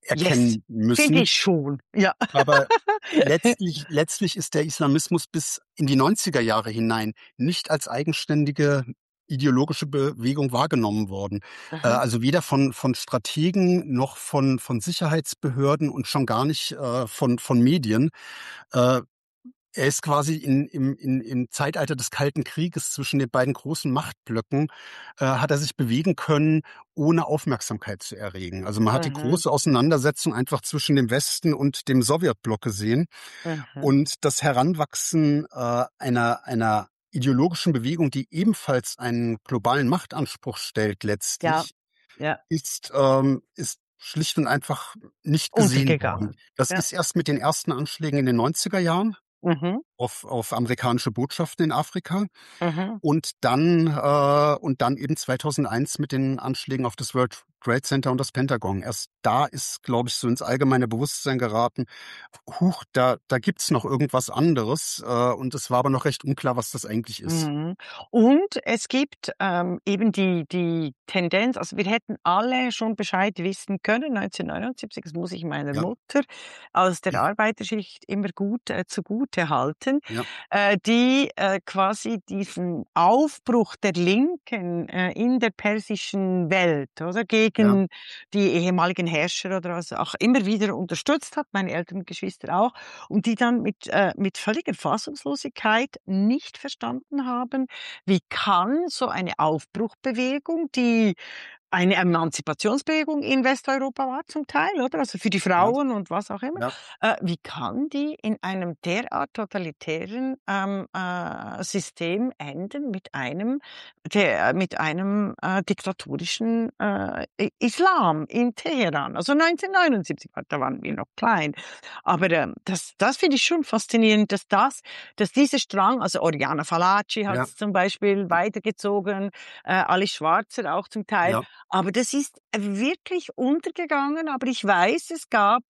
Yes, erkennen finde müssen. ich schon, ja. Aber letztlich, letztlich ist der Islamismus bis in die neunziger Jahre hinein nicht als eigenständige ideologische Bewegung wahrgenommen worden. Äh, Aha, also weder von, von Strategen noch von, von Sicherheitsbehörden und schon gar nicht äh, von, von Medien. Äh, Er ist quasi in, im, in, im Zeitalter des Kalten Krieges zwischen den beiden großen Machtblöcken, äh, hat er sich bewegen können, ohne Aufmerksamkeit zu erregen. Also man hat die mhm, große Auseinandersetzung einfach zwischen dem Westen und dem Sowjetblock gesehen mhm. und das Heranwachsen äh, einer, einer ideologischen Bewegung, die ebenfalls einen globalen Machtanspruch stellt Ja, letztlich, ja, ist, ähm, ist schlicht und einfach nicht gesehen worden. untergegangen. Das Ja, ist erst mit den ersten Anschlägen in den neunziger Jahren mhm, auf, auf amerikanische Botschaften in Afrika mhm. und dann, äh, und dann eben zweitausendeins mit den Anschlägen auf das World Trade Center und das Pentagon. Erst da ist, glaube ich, so ins allgemeine Bewusstsein geraten, huch, da, da gibt's noch irgendwas anderes, äh, und es war aber noch recht unklar, was das eigentlich ist. Mhm. Und es gibt ähm, eben die, die Tendenz, also wir hätten alle schon Bescheid wissen können, neunzehnhundertneunundsiebzig, das muss ich meiner Ja, Mutter aus der Arbeiterschicht immer gut äh, zugute halten, ja, äh, die äh, quasi diesen Aufbruch der Linken äh, in der persischen Welt, oder ja, gegen die ehemaligen Herrscher oder was auch immer wieder unterstützt hat, meine Eltern und Geschwister auch, und die dann mit, äh, mit völliger Fassungslosigkeit nicht verstanden haben, wie kann so eine Aufbruchbewegung, die eine Emanzipationsbewegung in Westeuropa war zum Teil, oder? Also für die ja, Frauen und was auch immer. ja. Äh, wie kann die in einem derart totalitären ähm, äh, System enden mit einem, der, mit einem äh, diktatorischen äh, I- Islam in Teheran? Also neunzehnhundertneunundsiebzig, da waren wir noch klein. Aber ähm, das, das finde ich schon faszinierend, dass das, dass dieser Strang, also Oriana Fallaci hat Ja, es zum Beispiel weitergezogen, äh, Alice Schwarzer auch zum Teil. ja. Aber das ist wirklich untergegangen. Aber ich weiß, es gab,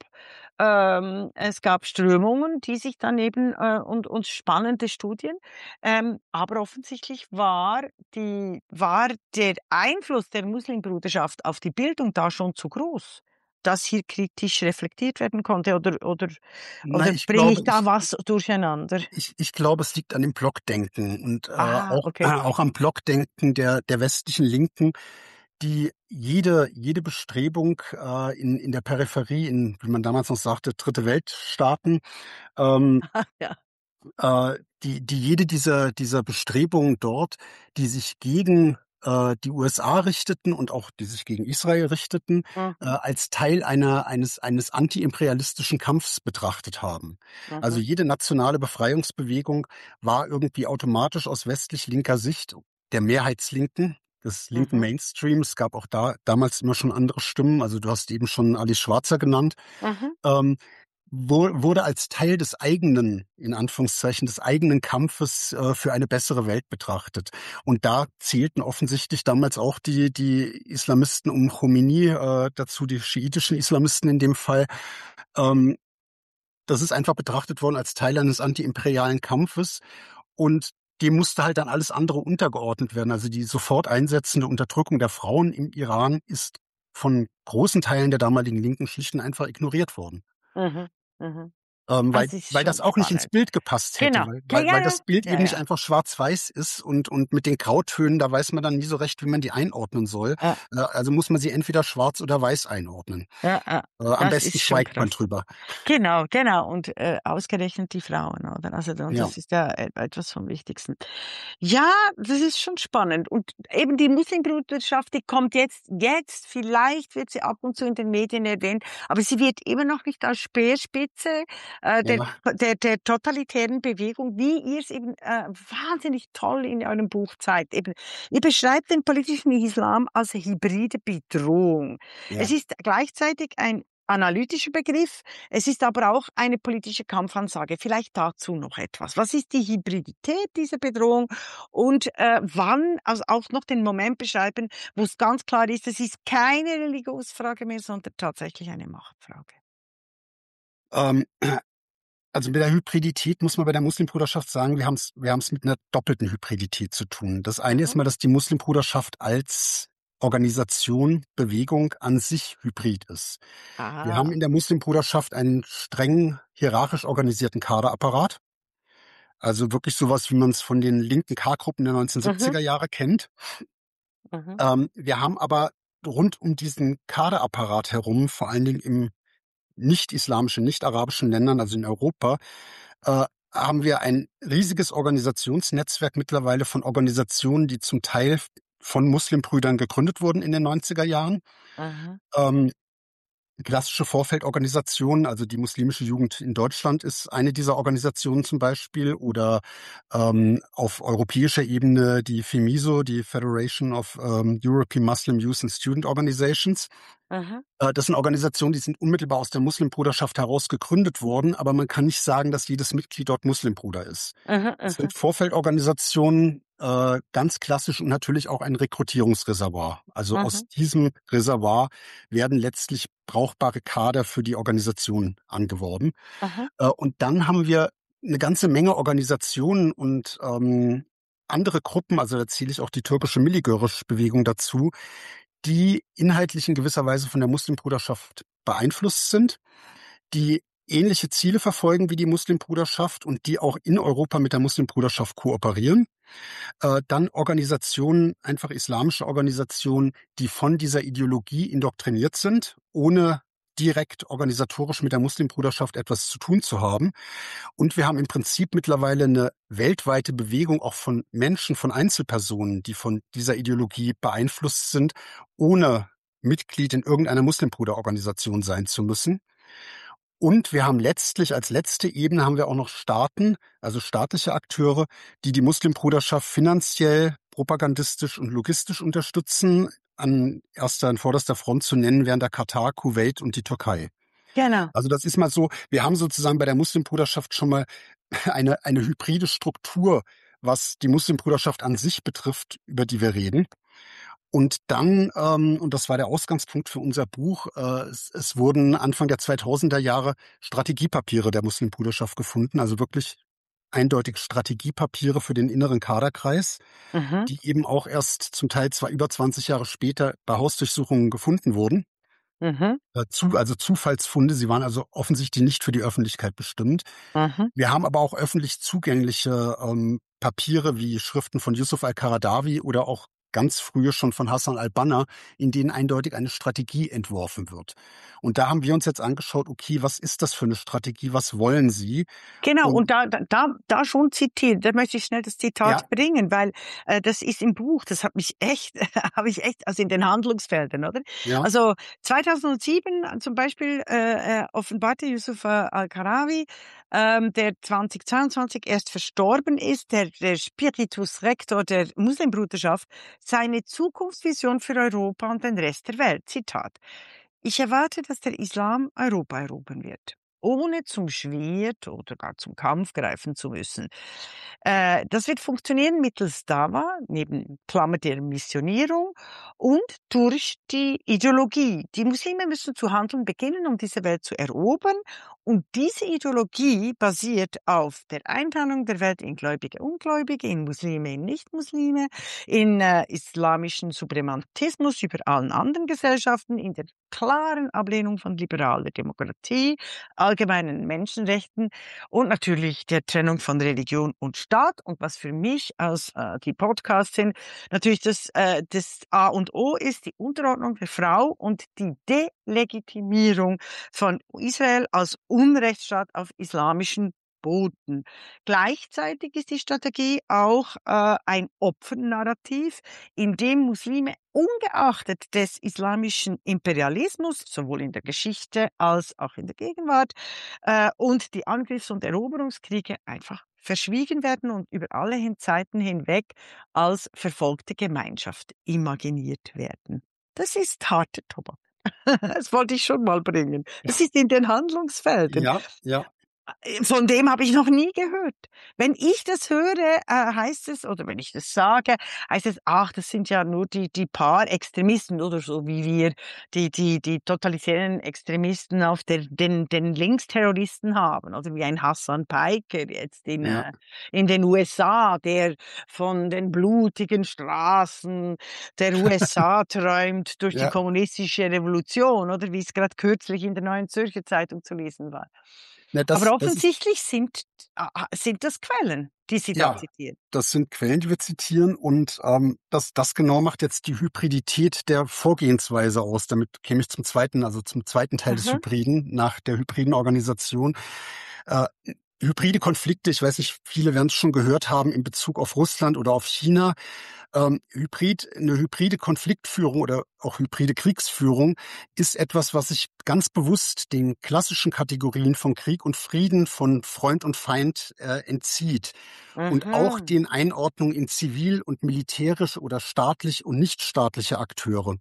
ähm, es gab Strömungen, die sich dann eben äh, und, und spannende Studien. Ähm, aber offensichtlich war die, war der Einfluss der Muslimbruderschaft auf die Bildung da schon zu groß, dass hier kritisch reflektiert werden konnte. Oder, oder, Na, oder ich bringe glaube, ich da ich, was durcheinander? ich, ich glaube, es liegt an dem Blockdenken und äh, Ah, auch, äh, okay. auch am Blockdenken der, der westlichen Linken, die jede, jede Bestrebung äh, in, in der Peripherie, in, wie man damals noch sagte, Dritte Weltstaaten, ähm, Ja. äh, die, die jede dieser, dieser Bestrebungen dort, die sich gegen äh, die U S A richteten und auch die sich gegen Israel richteten, äh, Mhm, als Teil einer, eines, eines antiimperialistischen Kampfs betrachtet haben. Also mhm, jede nationale Befreiungsbewegung war irgendwie automatisch aus westlich-linker Sicht der Mehrheitslinken, des linken mhm, Mainstreams. Es gab auch da damals immer schon andere Stimmen. Also du hast eben schon Alice Schwarzer genannt. mhm, Ähm, wo, wurde als Teil des eigenen, in Anführungszeichen, des eigenen Kampfes äh, für eine bessere Welt betrachtet. Und da zählten offensichtlich damals auch die, die Islamisten um Khomeini äh, dazu, die schiitischen Islamisten in dem Fall. Ähm, Das ist einfach betrachtet worden als Teil eines antiimperialen Kampfes und dem musste halt dann alles andere untergeordnet werden. Also die sofort einsetzende Unterdrückung der Frauen im Iran ist von großen Teilen der damaligen Linken schlicht und einfach ignoriert worden. mhm, mhm. Ähm, weil, Das ist weil das schon auch nicht ins spannend. Bild gepasst hätte, Genau. weil, Ja, weil, ja, weil ja. das Bild Ja, eben nicht ja. einfach schwarz-weiß ist und, und mit den Grautönen, da weiß man dann nie so recht, wie man die einordnen soll. Ja, Äh, Also muss man sie entweder schwarz oder weiß einordnen. ja, ja. Äh, Am Das besten ist schon schweigt man krass. drüber. Genau, genau. Und äh, ausgerechnet die Frauen, oder? Also und Ja, das ist ja e- etwas vom Wichtigsten. Ja, das ist schon spannend. Und eben die Muslimbruderschaft, die kommt jetzt, jetzt, vielleicht wird sie ab und zu in den Medien erwähnt, aber sie wird immer noch nicht als Speerspitze äh, der, ja. der, der totalitären Bewegung, wie ihr es eben äh, wahnsinnig toll in eurem Buch zeigt. Eben, ihr beschreibt den politischen Islam als hybride Bedrohung. Es Ja. ist gleichzeitig ein analytischer Begriff, es ist aber auch eine politische Kampfansage. Vielleicht dazu noch etwas. Was ist die Hybridität dieser Bedrohung und äh, wann, also auch noch den Moment beschreiben, wo es ganz klar ist, es ist keine Religionsfrage mehr, sondern tatsächlich eine Machtfrage. Ähm, also mit der Hybridität muss man bei der Muslimbruderschaft sagen, wir haben es wir haben's mit einer doppelten Hybridität zu tun. Das eine ist Mhm, mal, dass die Muslimbruderschaft als Organisation, Bewegung an sich hybrid ist. Wir haben Ah. in der Muslimbruderschaft einen streng hierarchisch organisierten Kaderapparat. Also wirklich sowas, wie man es von den linken K-Gruppen der Mhm. neunzehnhundertsiebziger Jahre kennt. Mhm. Ähm, wir haben aber rund um diesen Kaderapparat herum, vor allen Dingen im nicht-islamischen, nicht-arabischen Ländern, also in Europa, äh, haben wir ein riesiges Organisationsnetzwerk mittlerweile von Organisationen, die zum Teil von Muslimbrüdern gegründet wurden in den neunziger Jahren. Mhm. Ähm, klassische Vorfeldorganisationen, also die muslimische Jugend in Deutschland ist eine dieser Organisationen zum Beispiel, oder ähm, auf europäischer Ebene die FEMISO, die Federation of ähm, European Muslim Youth and Student Organizations. Mhm. Äh, Das sind Organisationen, die sind unmittelbar aus der Muslimbruderschaft heraus gegründet worden, aber man kann nicht sagen, dass jedes Mitglied dort Muslimbruder ist. Mhm. Es Mhm. sind Vorfeldorganisationen, äh, ganz klassisch, und natürlich auch ein Rekrutierungsreservoir. Also aus Mhm. diesem Reservoir werden letztlich brauchbare Kader für die Organisation angeworben. Mhm. Äh, und dann haben wir eine ganze Menge Organisationen und ähm, andere Gruppen, also da zähle ich auch die türkische Milli-Görüş-Bewegung dazu, die inhaltlich in gewisser Weise von der Muslimbruderschaft beeinflusst sind, die ähnliche Ziele verfolgen wie die Muslimbruderschaft und die auch in Europa mit der Muslimbruderschaft kooperieren. Äh, dann Organisationen, einfach islamische Organisationen, die von dieser Ideologie indoktriniert sind, ohne direkt organisatorisch mit der Muslimbruderschaft etwas zu tun zu haben. Und wir haben im Prinzip mittlerweile eine weltweite Bewegung auch von Menschen, von Einzelpersonen, die von dieser Ideologie beeinflusst sind, ohne Mitglied in irgendeiner Muslimbruderorganisation sein zu müssen. Und wir haben letztlich, als letzte Ebene haben wir auch noch Staaten, also staatliche Akteure, die die Muslimbruderschaft finanziell, propagandistisch und logistisch unterstützen. An erster, an vorderster Front zu nennen wären da Katar, Kuwait und die Türkei. Genau. Also das ist mal so, wir haben sozusagen bei der Muslimbruderschaft schon mal eine, eine hybride Struktur, was die Muslimbruderschaft an sich betrifft, über die wir reden. Und dann, ähm, und das war der Ausgangspunkt für unser Buch, äh, es, es wurden Anfang der zweitausender Jahre Strategiepapiere der Muslimbruderschaft gefunden, also wirklich eindeutig Strategiepapiere für den inneren Kaderkreis, Mhm. die eben auch erst zum Teil zwar über zwanzig Jahre später bei Hausdurchsuchungen gefunden wurden. Mhm. Äh, zu, also Zufallsfunde, sie waren also offensichtlich nicht für die Öffentlichkeit bestimmt. Mhm. Wir haben aber auch öffentlich zugängliche ähm, Papiere wie Schriften von Yusuf al-Qaradawi oder auch ganz frühe schon von Hassan al-Banna, in denen eindeutig eine Strategie entworfen wird. Und da haben wir uns jetzt angeschaut, okay, was ist das für eine Strategie, was wollen Sie? Genau, und Und da, da, da da schon zitiert, da möchte ich schnell das ja, Zitat bringen, weil äh, das ist im Buch, das hat mich echt, habe ich echt, also in den Handlungsfeldern, oder? ja, Also zweitausendsieben zum Beispiel äh, äh, offenbarte Yusuf äh, al-Qaradawi, ähm, der zweitausendzweiundzwanzig erst verstorben ist, der, der Spiritus Rector der Muslimbruderschaft, seine Zukunftsvision für Europa und den Rest der Welt. Zitat: Ich erwarte, dass der Islam Europa erobern wird, ohne zum Schwert oder gar zum Kampf greifen zu müssen. Äh, das wird funktionieren mittels Dawa, neben Klammer der Missionierung, und durch die Ideologie. Die Muslime müssen zu handeln beginnen, um diese Welt zu erobern. Und diese Ideologie basiert auf der Einteilung der Welt in Gläubige, Ungläubige, in Muslime, in Nichtmuslime, in äh, islamischen Suprematismus über allen anderen Gesellschaften, in der klaren Ablehnung von liberaler Demokratie, allgemeinen Menschenrechten und natürlich der Trennung von Religion und Staat. Und was für mich als äh, die Podcasts sind, natürlich das, äh, das A und O ist die Unterordnung der Frau und die Delegitimierung von Israel als Unrechtsstaat auf islamischem Boden. Gleichzeitig ist die Strategie auch äh, ein Opfernarrativ, in dem Muslime ungeachtet des islamischen Imperialismus, sowohl in der Geschichte als auch in der Gegenwart, äh, und die Angriffs- und Eroberungskriege einfach verschwiegen werden und über alle hin Zeiten hinweg als verfolgte Gemeinschaft imaginiert werden. Das ist harter Tobak. Das wollte ich schon mal bringen. Das ist in den Handlungsfeldern. ja, ja. Von dem habe ich noch nie gehört. Wenn ich das höre, äh, heißt es, oder wenn ich das sage, heißt es, ach, das sind ja nur die, die paar Extremisten oder so wie wir, die, die, die totalitären Extremisten auf der, den, den Linksterroristen haben, oder wie ein Hassan Piker jetzt in, Ja, äh, in den U S A, der von den blutigen Straßen der U S A träumt durch die ja, kommunistische Revolution, oder wie es gerade kürzlich in der Neuen Zürcher Zeitung zu lesen war. ne, das, Aber das ist, offensichtlich sind, ah, sind das Quellen, die Sie da ja, zitieren. das sind Quellen, die wir zitieren und ähm, das, das genau macht jetzt die Hybridität der Vorgehensweise aus. Damit käme ich zum zweiten, also zum zweiten Teil des Mhm. Hybriden, nach der hybriden Organisation. Äh, hybride Konflikte, ich weiß nicht, viele werden es schon gehört haben in Bezug auf Russland oder auf China. Ähm, Hybrid, eine hybride Konfliktführung oder auch hybride Kriegsführung ist etwas, was sich ganz bewusst den klassischen Kategorien von Krieg und Frieden, von Freund und Feind äh, entzieht und auch Mhm. den Einordnungen in zivil und militärische oder staatlich und nichtstaatliche Akteure.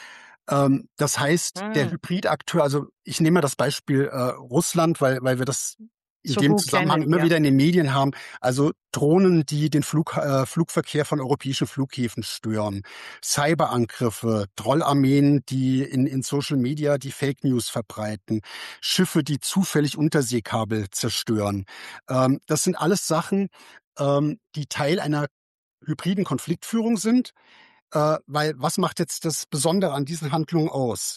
Ähm, das heißt, der Mhm. Hybridakteur, also ich nehme mal das Beispiel äh, Russland, weil, weil wir das in So dem gut Zusammenhang kennen, immer ja. wieder in den Medien haben. Also Drohnen, die den Flug, äh, Flugverkehr von europäischen Flughäfen stören, Cyberangriffe, Trollarmeen, die in, in Social Media die Fake News verbreiten, Schiffe, die zufällig Unterseekabel zerstören. Ähm, das sind alles Sachen, ähm, die Teil einer hybriden Konfliktführung sind. Äh, weil was macht jetzt das Besondere an diesen Handlungen aus?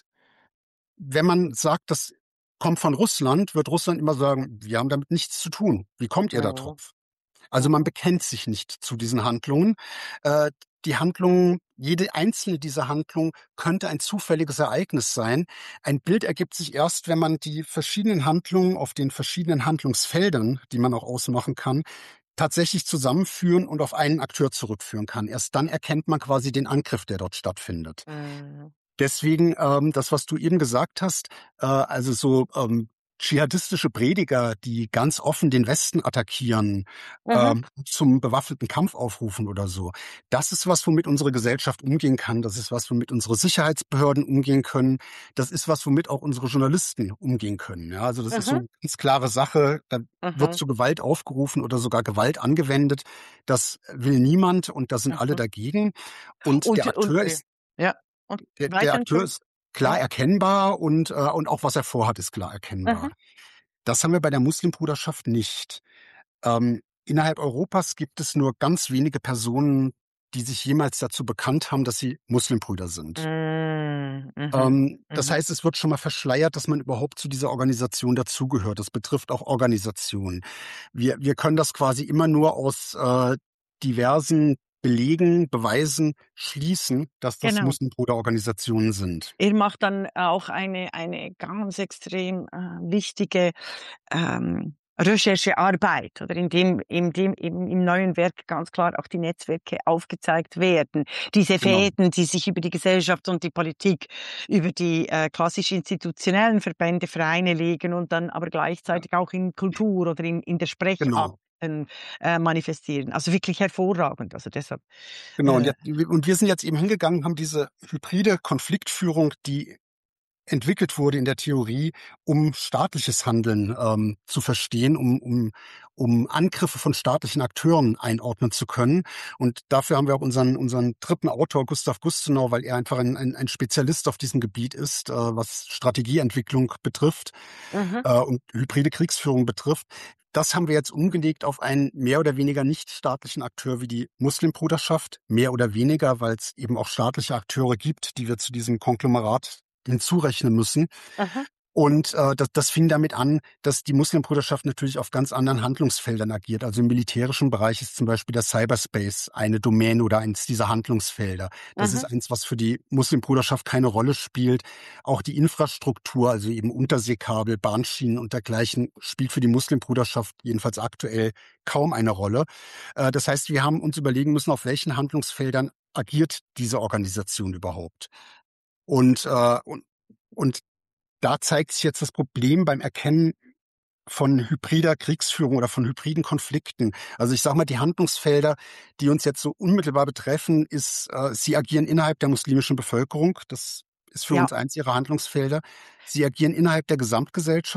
Wenn man sagt, das kommt von Russland, wird Russland immer sagen, wir haben damit nichts zu tun. Wie kommt ihr da Mhm. drauf? Also man Mhm. bekennt sich nicht zu diesen Handlungen. Äh, die Handlungen, jede einzelne dieser Handlungen könnte ein zufälliges Ereignis sein. Ein Bild ergibt sich erst, wenn man die verschiedenen Handlungen auf den verschiedenen Handlungsfeldern, die man auch ausmachen kann, tatsächlich zusammenführen und auf einen Akteur zurückführen kann. Erst dann erkennt man quasi den Angriff, der dort stattfindet. Mhm. Deswegen, ähm, das, was du eben gesagt hast, äh, also so ähm, dschihadistische Prediger, die ganz offen den Westen attackieren, Mhm. ähm, zum bewaffneten Kampf aufrufen oder so. Das ist was, womit unsere Gesellschaft umgehen kann. Das ist was, womit unsere Sicherheitsbehörden umgehen können. Das ist was, womit auch unsere Journalisten umgehen können. Ja, also das ist so Mhm. eine ganz klare Sache. Da wird Mhm. zu Gewalt aufgerufen oder sogar Gewalt angewendet. Das will niemand und da sind alle Mhm. dagegen. Und Und, der und, Akteur ja. ist Ja. Und der, der weiter, Akteur Entschuldigung. ist klar Ja. erkennbar und, äh, und auch was er vorhat, ist klar Mhm. erkennbar. Das haben wir bei der Muslimbruderschaft nicht. Ähm, innerhalb Europas gibt es nur ganz wenige Personen, die sich jemals dazu bekannt haben, dass sie Muslimbrüder sind. Mhm. Mhm. Ähm, das Mhm. heißt, es wird schon mal verschleiert, dass man überhaupt zu dieser Organisation dazugehört. Das betrifft auch Organisationen. Wir, wir können das quasi immer nur aus äh, diversen Belegen, Beweisen schließen, dass das Genau. Muslimbruderorganisationen sind. Er macht dann auch eine, eine ganz extrem äh, wichtige ähm, Recherchearbeit, oder in dem, in dem eben im neuen Werk ganz klar auch die Netzwerke aufgezeigt werden. Diese Genau, Fäden, die sich über die Gesellschaft und die Politik, über die äh, klassisch institutionellen Verbände, Vereine legen und dann aber ja, gleichzeitig auch in Kultur oder in, in der Sprechart genau. äh, manifestieren. Also wirklich hervorragend. Also deshalb. Genau, und, Äh, jetzt, und wir sind jetzt eben hingegangen, haben diese hybride Konfliktführung, die entwickelt wurde in der Theorie, um staatliches Handeln ähm, zu verstehen, um, um, um Angriffe von staatlichen Akteuren einordnen zu können. Und dafür haben wir auch unseren, unseren dritten Autor, Gustav Gustenau, weil er einfach ein, ein, ein Spezialist auf diesem Gebiet ist, äh, was Strategieentwicklung betrifft mhm. äh, und hybride Kriegsführung betrifft. Das haben wir jetzt umgelegt auf einen mehr oder weniger nichtstaatlichen Akteur wie die Muslimbruderschaft. Mehr oder weniger, weil es eben auch staatliche Akteure gibt, die wir zu diesem Konglomerat hinzurechnen müssen. Mhm. Und äh, das, das fing damit an, dass die Muslimbruderschaft natürlich auf ganz anderen Handlungsfeldern agiert. Also im militärischen Bereich ist zum Beispiel der Cyberspace eine Domäne oder eins dieser Handlungsfelder. Das ist Mhm. eins, was für die Muslimbruderschaft keine Rolle spielt. Auch die Infrastruktur, also eben Unterseekabel, Bahnschienen und dergleichen, spielt für die Muslimbruderschaft jedenfalls aktuell kaum eine Rolle. Äh, das heißt, wir haben uns überlegen müssen, auf welchen Handlungsfeldern agiert diese Organisation überhaupt. Und, äh, und, und da zeigt sich jetzt das Problem beim Erkennen von hybrider Kriegsführung oder von hybriden Konflikten. Also ich sage mal, die Handlungsfelder, die uns jetzt so unmittelbar betreffen, ist, äh, sie agieren innerhalb der muslimischen Bevölkerung. Das ist für Ja. uns eins ihrer Handlungsfelder. Sie agieren innerhalb der Gesamtgesellschaft.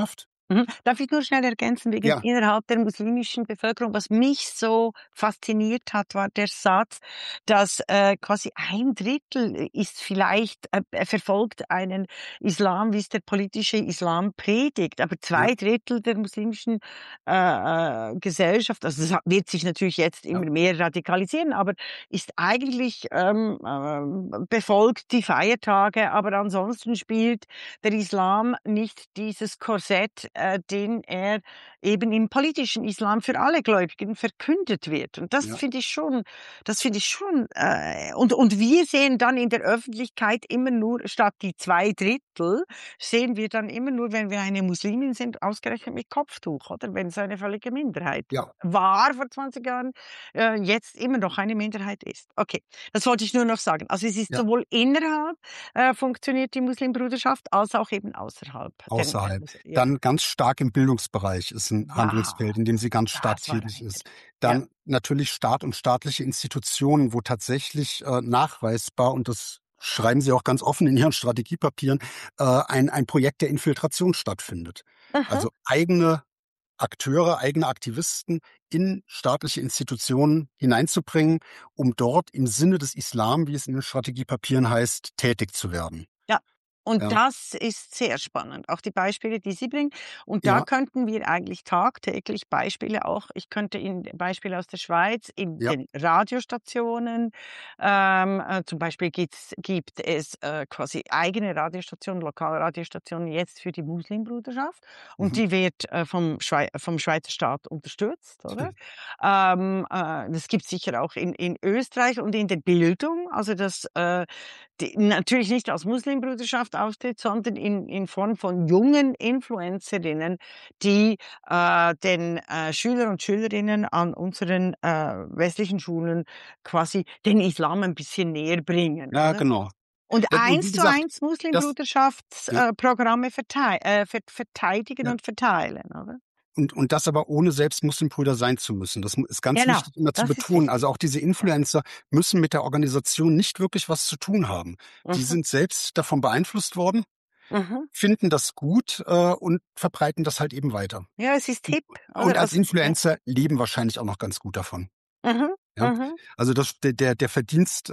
Mhm. Darf ich nur schnell ergänzen wegen Ja, innerhalb der muslimischen Bevölkerung? Was mich so fasziniert hat, war der Satz, dass äh, quasi ein Drittel ist vielleicht, äh, er verfolgt einen Islam, wie es der politische Islam predigt, aber ja, zwei Drittel der muslimischen äh, äh, Gesellschaft, also das wird sich natürlich jetzt ja, immer mehr radikalisieren, aber ist eigentlich ähm, äh, befolgt die Feiertage, aber ansonsten spielt der Islam nicht dieses Korsett, äh, den er eben im politischen Islam für alle Gläubigen verkündet wird. Und das ja, finde ich schon, das finde ich schon, äh, und, und wir sehen dann in der Öffentlichkeit immer nur, statt die zwei Drittel, sehen wir dann immer nur, wenn wir eine Muslimin sind, ausgerechnet mit Kopftuch, oder? Wenn es eine völlige Minderheit ja, war vor zwanzig Jahren, äh, jetzt immer noch eine Minderheit ist. Okay, das wollte ich nur noch sagen. Also es ist ja. sowohl innerhalb äh, funktioniert die Muslimbruderschaft, als auch eben außerhalb der, der Außerhalb. Mus ja. Dann ganz stark im Bildungsbereich ist ein Handlungsfeld, Ja, in dem sie ganz stark das war tätig ein ist. Ding. Ja. Dann natürlich Staat und staatliche Institutionen, wo tatsächlich äh, nachweisbar, und das schreiben sie auch ganz offen in ihren Strategiepapieren, äh, ein, ein Projekt der Infiltration stattfindet. Aha. Also eigene Akteure, eigene Aktivisten in staatliche Institutionen hineinzubringen, um dort im Sinne des Islam, wie es in den Strategiepapieren heißt, tätig zu werden. Ja, und Ja, das ist sehr spannend, auch die Beispiele, die Sie bringen. Und da ja, könnten wir eigentlich tagtäglich Beispiele auch, ich könnte Ihnen Beispiele aus der Schweiz in ja, den Radiostationen, ähm, äh, zum Beispiel gibt's, gibt es äh, quasi eigene Radiostationen, Lokalradiostationen jetzt für die Muslimbruderschaft und mhm. die wird äh, vom, Schwei vom Schweizer Staat unterstützt, oder? Ähm, äh, das gibt es sicher auch in, in Österreich und in der Bildung, also das äh, die natürlich nicht als Muslimbruderschaft auftritt, sondern in in Form von jungen Influencerinnen, die, äh, den, äh, Schüler und Schülerinnen an unseren, äh, westlichen Schulen quasi den Islam ein bisschen näher bringen, Ja, oder? genau. Und Ja, und wie eins zu gesagt, eins das ja, Muslimbruderschaftsprogramme äh, Programme vertei äh, ver verteidigen ja. und verteilen, oder? Und und das aber ohne selbst Muslimbrüder sein zu müssen. Das mu ist ganz Genau, wichtig immer zu das ist betonen. Also, wichtig. auch diese Ja. Influencer müssen mit der Organisation nicht wirklich was zu tun haben. Die Mhm, sind selbst davon beeinflusst worden, mhm. finden das gut, äh, und verbreiten das halt eben weiter. Ja, es ist hip, Und oder? als Also ja. Influencer leben wahrscheinlich auch noch ganz gut davon. Mhm, Ja, mhm, also das der der der Verdienst äh, äh,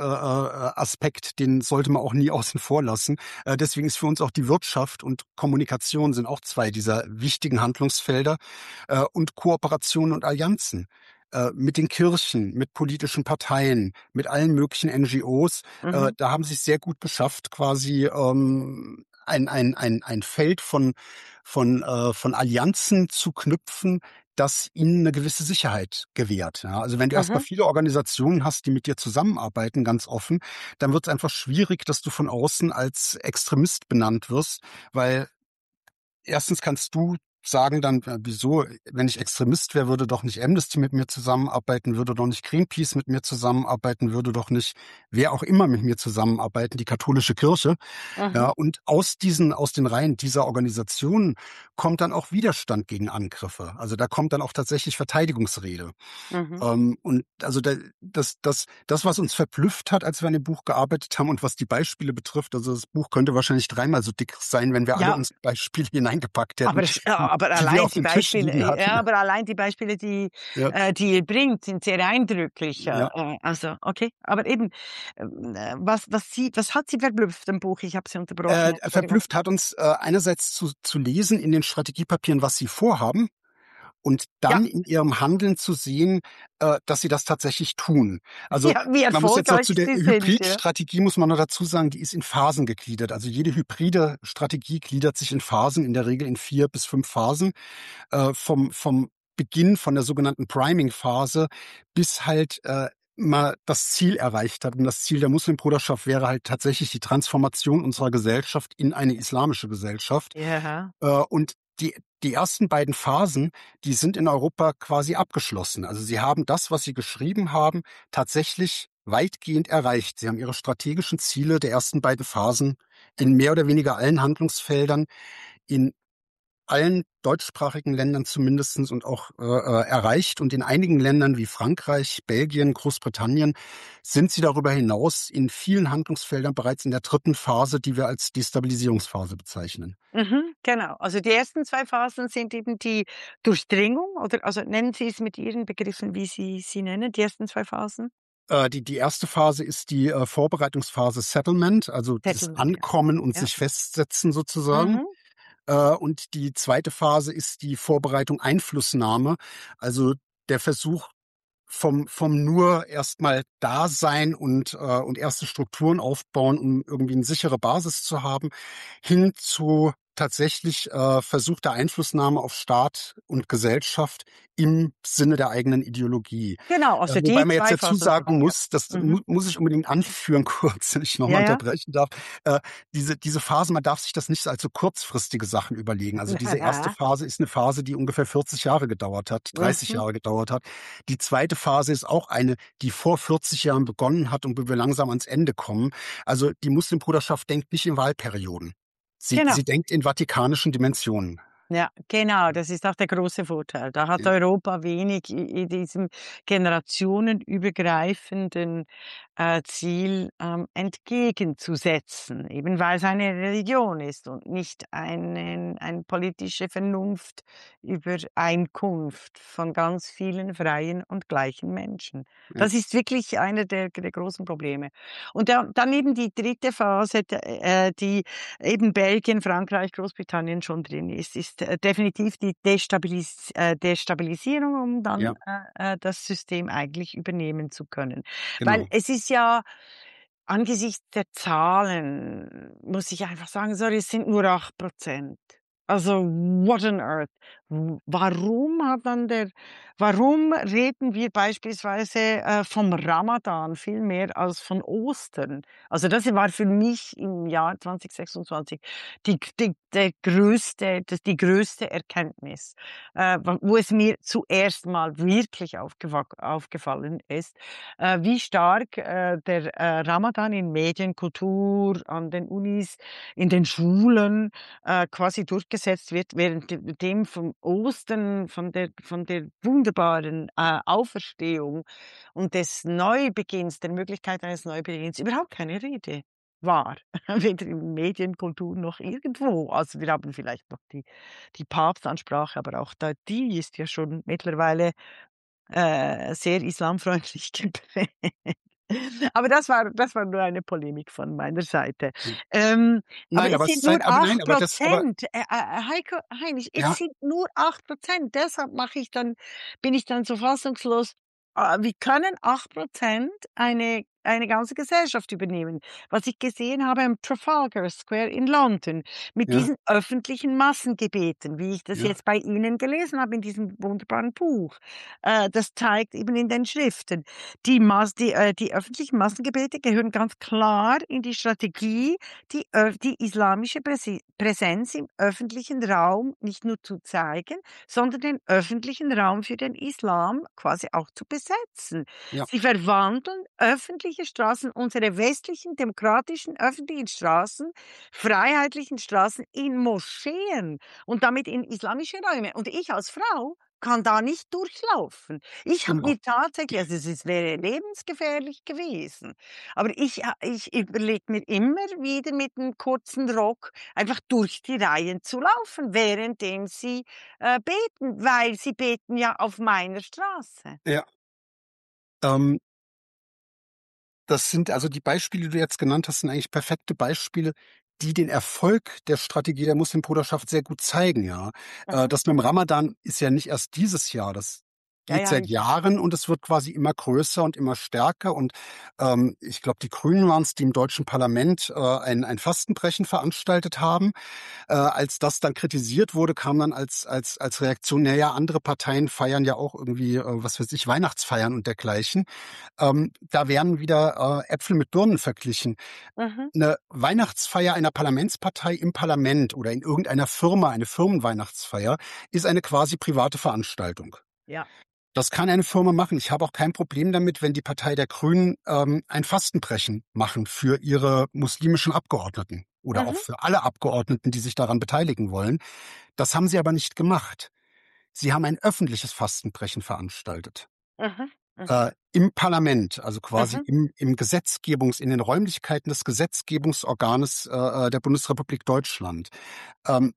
Aspekt, den sollte man auch nie außen vor lassen. Äh, deswegen ist für uns auch die Wirtschaft und Kommunikation sind auch zwei dieser wichtigen Handlungsfelder, äh, und Kooperation und Allianzen äh, mit den Kirchen, mit politischen Parteien, mit allen möglichen N G Os. Äh, mhm, da haben sie es sehr gut geschafft, quasi ähm, ein ein ein ein Feld von von äh, von Allianzen zu knüpfen, das ihnen eine gewisse Sicherheit gewährt, ja. Also, wenn du erst mal mhm. viele Organisationen hast, die mit dir zusammenarbeiten, ganz offen, dann wird es einfach schwierig, dass du von außen als Extremist benannt wirst, weil erstens kannst du sagen dann: „Äh, wieso, wenn ich Extremist wäre, würde doch nicht Amnesty mit mir zusammenarbeiten, würde doch nicht Greenpeace mit mir zusammenarbeiten, würde doch nicht wer auch immer mit mir zusammenarbeiten, die katholische Kirche." Ja, Mhm, und aus diesen aus den Reihen dieser Organisationen kommt dann auch Widerstand gegen Angriffe. Also, da kommt dann auch tatsächlich Verteidigungsrede. mhm. Ähm, und also da das das das, was uns verblüfft hat, als wir an dem Buch gearbeitet haben und was die Beispiele betrifft, also das Buch könnte wahrscheinlich dreimal so dick sein, wenn wir alle Ja, unsere Beispiele hineingepackt aber hätten, das ja, die aber die wir allein auf die dem Tisch Beispiele liegen ja, hatten. aber allein die Beispiele, die Ja, äh, die ihr bringt, sind sehr eindrücklich. Äh, ja. äh, also, okay. Aber eben, ähm, äh, was was Sie was hat Sie verblüfft im Buch? Ich habe Sie unterbrochen, Äh, Entschuldigung. verblüfft hat uns, äh, einerseits zu zu lesen in den Strategiepapieren, was sie vorhaben. Und Ja, dann in ihrem Handeln zu sehen, äh, dass sie das tatsächlich tun. Also, ja, wie man muss jetzt noch erfolgreich zu der Sie sind, ja. Hybridstrategie muss man noch dazu sagen, die ist in Phasen gegliedert. Also jede hybride Strategie gliedert sich in Phasen, in der Regel in vier bis fünf Phasen, äh, vom vom Beginn von der sogenannten Priming-Phase bis halt, äh, man das Ziel erreicht hat. Und das Ziel der Muslimbruderschaft wäre halt tatsächlich die Transformation unserer Gesellschaft in eine islamische Gesellschaft. Ja. Äh, und die die ersten beiden Phasen, die sind in Europa quasi abgeschlossen. Also, sie haben das, was sie geschrieben haben, tatsächlich weitgehend erreicht. Sie haben ihre strategischen Ziele der ersten beiden Phasen in mehr oder weniger allen Handlungsfeldern in allen deutschsprachigen Ländern zumindestens und auch äh, äh, erreicht. Und in einigen Ländern wie Frankreich, Belgien, Großbritannien sind sie darüber hinaus in vielen Handlungsfeldern bereits in der dritten Phase, die wir als Destabilisierungsphase bezeichnen. Mhm, genau. Also die ersten zwei Phasen sind eben die Durchdringung oder also nennen Sie es mit Ihren Begriffen, wie Sie sie nennen, die ersten zwei Phasen? Äh, die, die erste Phase ist die äh, Vorbereitungsphase Settlement, also das Settlement, ja. Ankommen und Ja. sich festsetzen sozusagen. Mhm. Äh, und die zweite Phase ist die Vorbereitung Einflussnahme, also der Versuch, vom vom nur erstmal da sein und äh, und erste Strukturen aufbauen, um irgendwie eine sichere Basis zu haben, hin zu tatsächlich äh, versuchter Einflussnahme auf Staat und Gesellschaft im Sinne der eigenen Ideologie. Genau, Äh, also wobei die man jetzt zwei dazu Phasen habe sagen ich, ja. muss, das mu Mhm. muss ich unbedingt anführen kurz, wenn ich Ja, nochmal ja. unterbrechen darf. Äh, diese diese Phase, man darf sich das nicht als so kurzfristige Sachen überlegen. Also diese erste Phase ist eine Phase, die ungefähr vierzig Jahre gedauert hat, dreißig Mhm. Jahre gedauert hat. Die zweite Phase ist auch eine, die vor vierzig Jahren begonnen hat und wo wir langsam ans Ende kommen. Also die Muslimbruderschaft denkt nicht in Wahlperioden. Sie, Genau. sie denkt in vatikanischen Dimensionen. Ja, genau, das ist auch der große Vorteil. Da hat Ja, Europa wenig i in diesem generationenübergreifenden, äh, Ziel, ähm, entgegenzusetzen, eben weil es eine Religion ist und nicht einen eine politische Vernunft Übereinkunft von ganz vielen freien und gleichen Menschen. ja, Das ist wirklich einer der der großen Probleme. Und da dann eben die dritte Phase, d äh, die eben Belgien, Frankreich, Großbritannien schon drin ist, ist, äh, definitiv die Destabilis äh, Destabilisierung, um dann, ja, äh, äh, das System eigentlich übernehmen zu können. Weil genau. es ist ja angesichts der Zahlen muss ich einfach sagen, sorry, es sind nur acht Prozent. Also, what on earth? W warum hat dann der warum reden wir beispielsweise, äh, vom Ramadan viel mehr als von Ostern? Also, das war für mich im Jahr zwanzig sechsundzwanzig die die der größte das die größte Erkenntnis, äh, wa wo es mir zuerst mal wirklich aufgewa aufgefallen ist, äh, wie stark, äh, der, äh, Ramadan in Medien, Kultur, an den Unis, in den Schulen, äh, quasi durchgesetzt wird, während de dem vom Ostern, von der von der wunderbaren, äh, Auferstehung und des Neubeginns, der Möglichkeit eines Neubeginns überhaupt keine Rede war, weder in Medien, Kultur noch irgendwo. Also, wir haben vielleicht noch die die Papstansprache, aber auch da die ist ja schon mittlerweile äh, sehr islamfreundlich geprägt. Aber das war das war nur eine Polemik von meiner Seite. Ja. Ähm, aber Nein, es aber es sind ist nur ein, aber nein, acht aber das, aber Prozent. Äh, äh, Heiko Heinrich, es ja, sind nur acht Prozent. Deshalb mache ich dann bin ich dann so fassungslos. Ah, wie können acht Prozent eine eine ganze Gesellschaft übernehmen? Was ich gesehen habe am Trafalgar Square in London mit ja, diesen öffentlichen Massengebeten, wie ich das ja, jetzt bei Ihnen gelesen habe in diesem wunderbaren Buch. Äh, das zeigt eben in den Schriften. Die Mass die, äh, die öffentlichen Massengebete gehören ganz klar in die Strategie, die öff die islamische Präsi Präsenz im öffentlichen Raum nicht nur zu zeigen, sondern den öffentlichen Raum für den Islam quasi auch zu besetzen. ja, Sie verwandeln öffentliche Straßen, unsere westlichen, demokratischen, öffentlichen Straßen, freiheitlichen Straßen in Moscheen und damit in islamische Räume. Und ich als Frau kann da nicht durchlaufen. Ich habe genau. mir tatsächlich also, es es wäre lebensgefährlich gewesen. Aber ich ha ich überlege mir immer wieder mit 'nem kurzen Rock einfach durch die Reihen zu laufen, währenddem sie, äh, beten, weil sie beten ja auf meiner Straße. Ja, ähm, das sind also die Beispiele, die du jetzt genannt hast, sind eigentlich perfekte Beispiele, die den Erfolg der Strategie der Muslimbruderschaft sehr gut zeigen, ja. Äh, Mhm. das mit dem Ramadan ist ja nicht erst dieses Jahr, das Ja, geht ja, seit ich Jahren und es wird quasi immer größer und immer stärker. Und ähm, ich glaube, die Grünen waren es, die im deutschen Parlament äh, ein, ein Fastenbrechen veranstaltet haben. Äh, als das dann kritisiert wurde, kam dann als als als Reaktion, na ja, andere Parteien feiern ja auch irgendwie, äh, was weiß ich, Weihnachtsfeiern und dergleichen. Ähm, da werden wieder äh, Äpfel mit Birnen verglichen. mhm, Eine Weihnachtsfeier einer Parlamentspartei im Parlament oder in irgendeiner Firma, eine Firmenweihnachtsfeier, ist eine quasi private Veranstaltung. ja. Das kann eine Firma machen. Ich habe auch kein Problem damit, wenn die Partei der Grünen ähm, ein Fastenbrechen machen für ihre muslimischen Abgeordneten. oder auch Mhm. für alle Abgeordneten, die sich daran beteiligen wollen. Das haben sie aber nicht gemacht. Sie haben ein öffentliches Fastenbrechen veranstaltet. Mhm. Mhm. Äh, im Parlament, also quasi Mhm. im, im Gesetzgebungs, in den Räumlichkeiten des Gesetzgebungsorganes äh, der Bundesrepublik Deutschland. Ähm,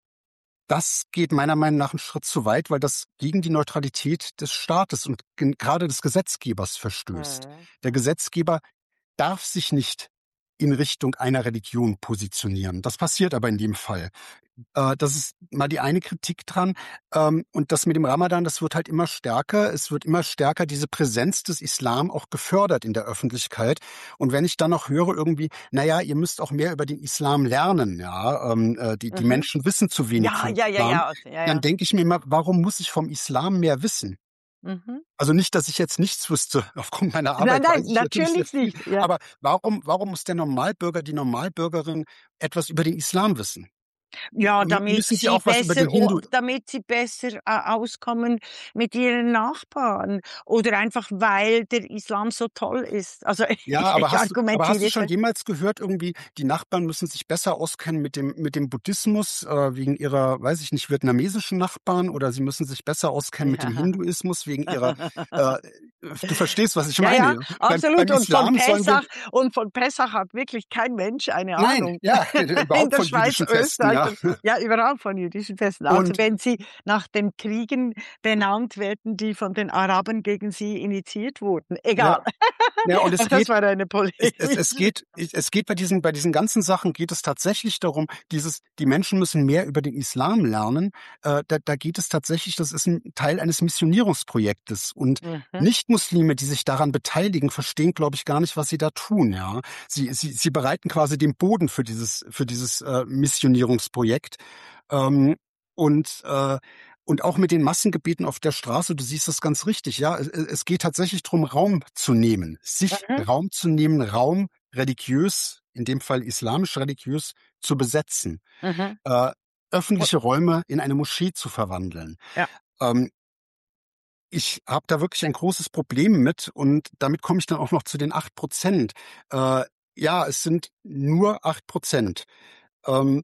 Das geht meiner Meinung nach einen Schritt zu weit, weil das gegen die Neutralität des Staates und gen- gerade des Gesetzgebers verstößt. Mhm. Der Gesetzgeber darf sich nicht in Richtung einer Religion positionieren. Das passiert aber in dem Fall. Äh, das ist mal die eine Kritik dran. Ähm, und das mit dem Ramadan, das wird halt immer stärker. Es wird immer stärker diese Präsenz des Islam auch gefördert in der Öffentlichkeit. Und wenn ich dann noch höre irgendwie, naja, ihr müsst auch mehr über den Islam lernen, ja, ähm, äh, die, die Mhm. Menschen wissen zu wenig Ja, vom ja, ja, Islam, ja, ja, dann ja. denke ich mir immer, warum muss ich vom Islam mehr wissen? Mhm. Also nicht, dass ich jetzt nichts wüsste. Aufgrund meiner Nein, Arbeit nein, weiß ich natürlich sehr natürlich viel. nicht. Ja. Aber warum, warum muss der Normalbürger, die Normalbürgerin etwas über den Islam wissen? Ja, M damit müssen sie sie auch was über den besser o Hindu. damit sie besser, äh, auskommen mit ihren Nachbarn oder einfach, weil der Islam so toll ist. Also, Ja, ich aber ich hast du aber hast argumentiere du jetzt schon jemals gehört irgendwie, die Nachbarn müssen sich besser auskennen mit dem mit dem Buddhismus, äh, wegen ihrer, weiß ich nicht, vietnamesischen Nachbarn oder sie müssen sich besser auskennen mit dem ja. Hinduismus wegen ihrer äh, du verstehst, was ich Ja, meine, ja, ja? Beim beim absolut. Und von Islam sollen wir Pessach und von Pessach hat wirklich kein Mensch eine nein, Ahnung. ja, In überhaupt der von Schweiz, jüdischen Festen, Österreich ja. und ja, überall von jüdischen Festen. Also, Und wenn sie nach den Kriegen benannt werden, die von den Arabern gegen sie initiiert wurden. ja, Egal. ja, und es Das geht war eine Es es Polemik. es geht es geht bei diesen bei diesen ganzen Sachen geht es tatsächlich darum, dieses die Menschen müssen mehr über den Islam lernen. Äh, da da geht es tatsächlich, das ist ein Teil eines Missionierungsprojektes. Und Mhm. Nichtmuslime, die sich daran beteiligen, verstehen, glaube ich, gar nicht, was sie da tun, ja. Sie sie sie bereiten quasi den Boden für dieses für dieses, äh, Missionierungsprojekt. Ähm, und, äh und auch mit den Massengebeten auf der Straße, du siehst das ganz richtig, ja. Es es geht tatsächlich drum, Raum zu nehmen, sich Mhm. Raum zu nehmen, Raum religiös, in dem Fall islamisch-religiös, zu besetzen, Mhm. äh, U öffentliche Räume in eine Moschee zu verwandeln. ja. Ähm, Ich habe da wirklich ein großes Problem mit und damit komme ich dann auch noch zu den acht Prozent. Äh, ja, es sind nur acht Prozent. Ähm,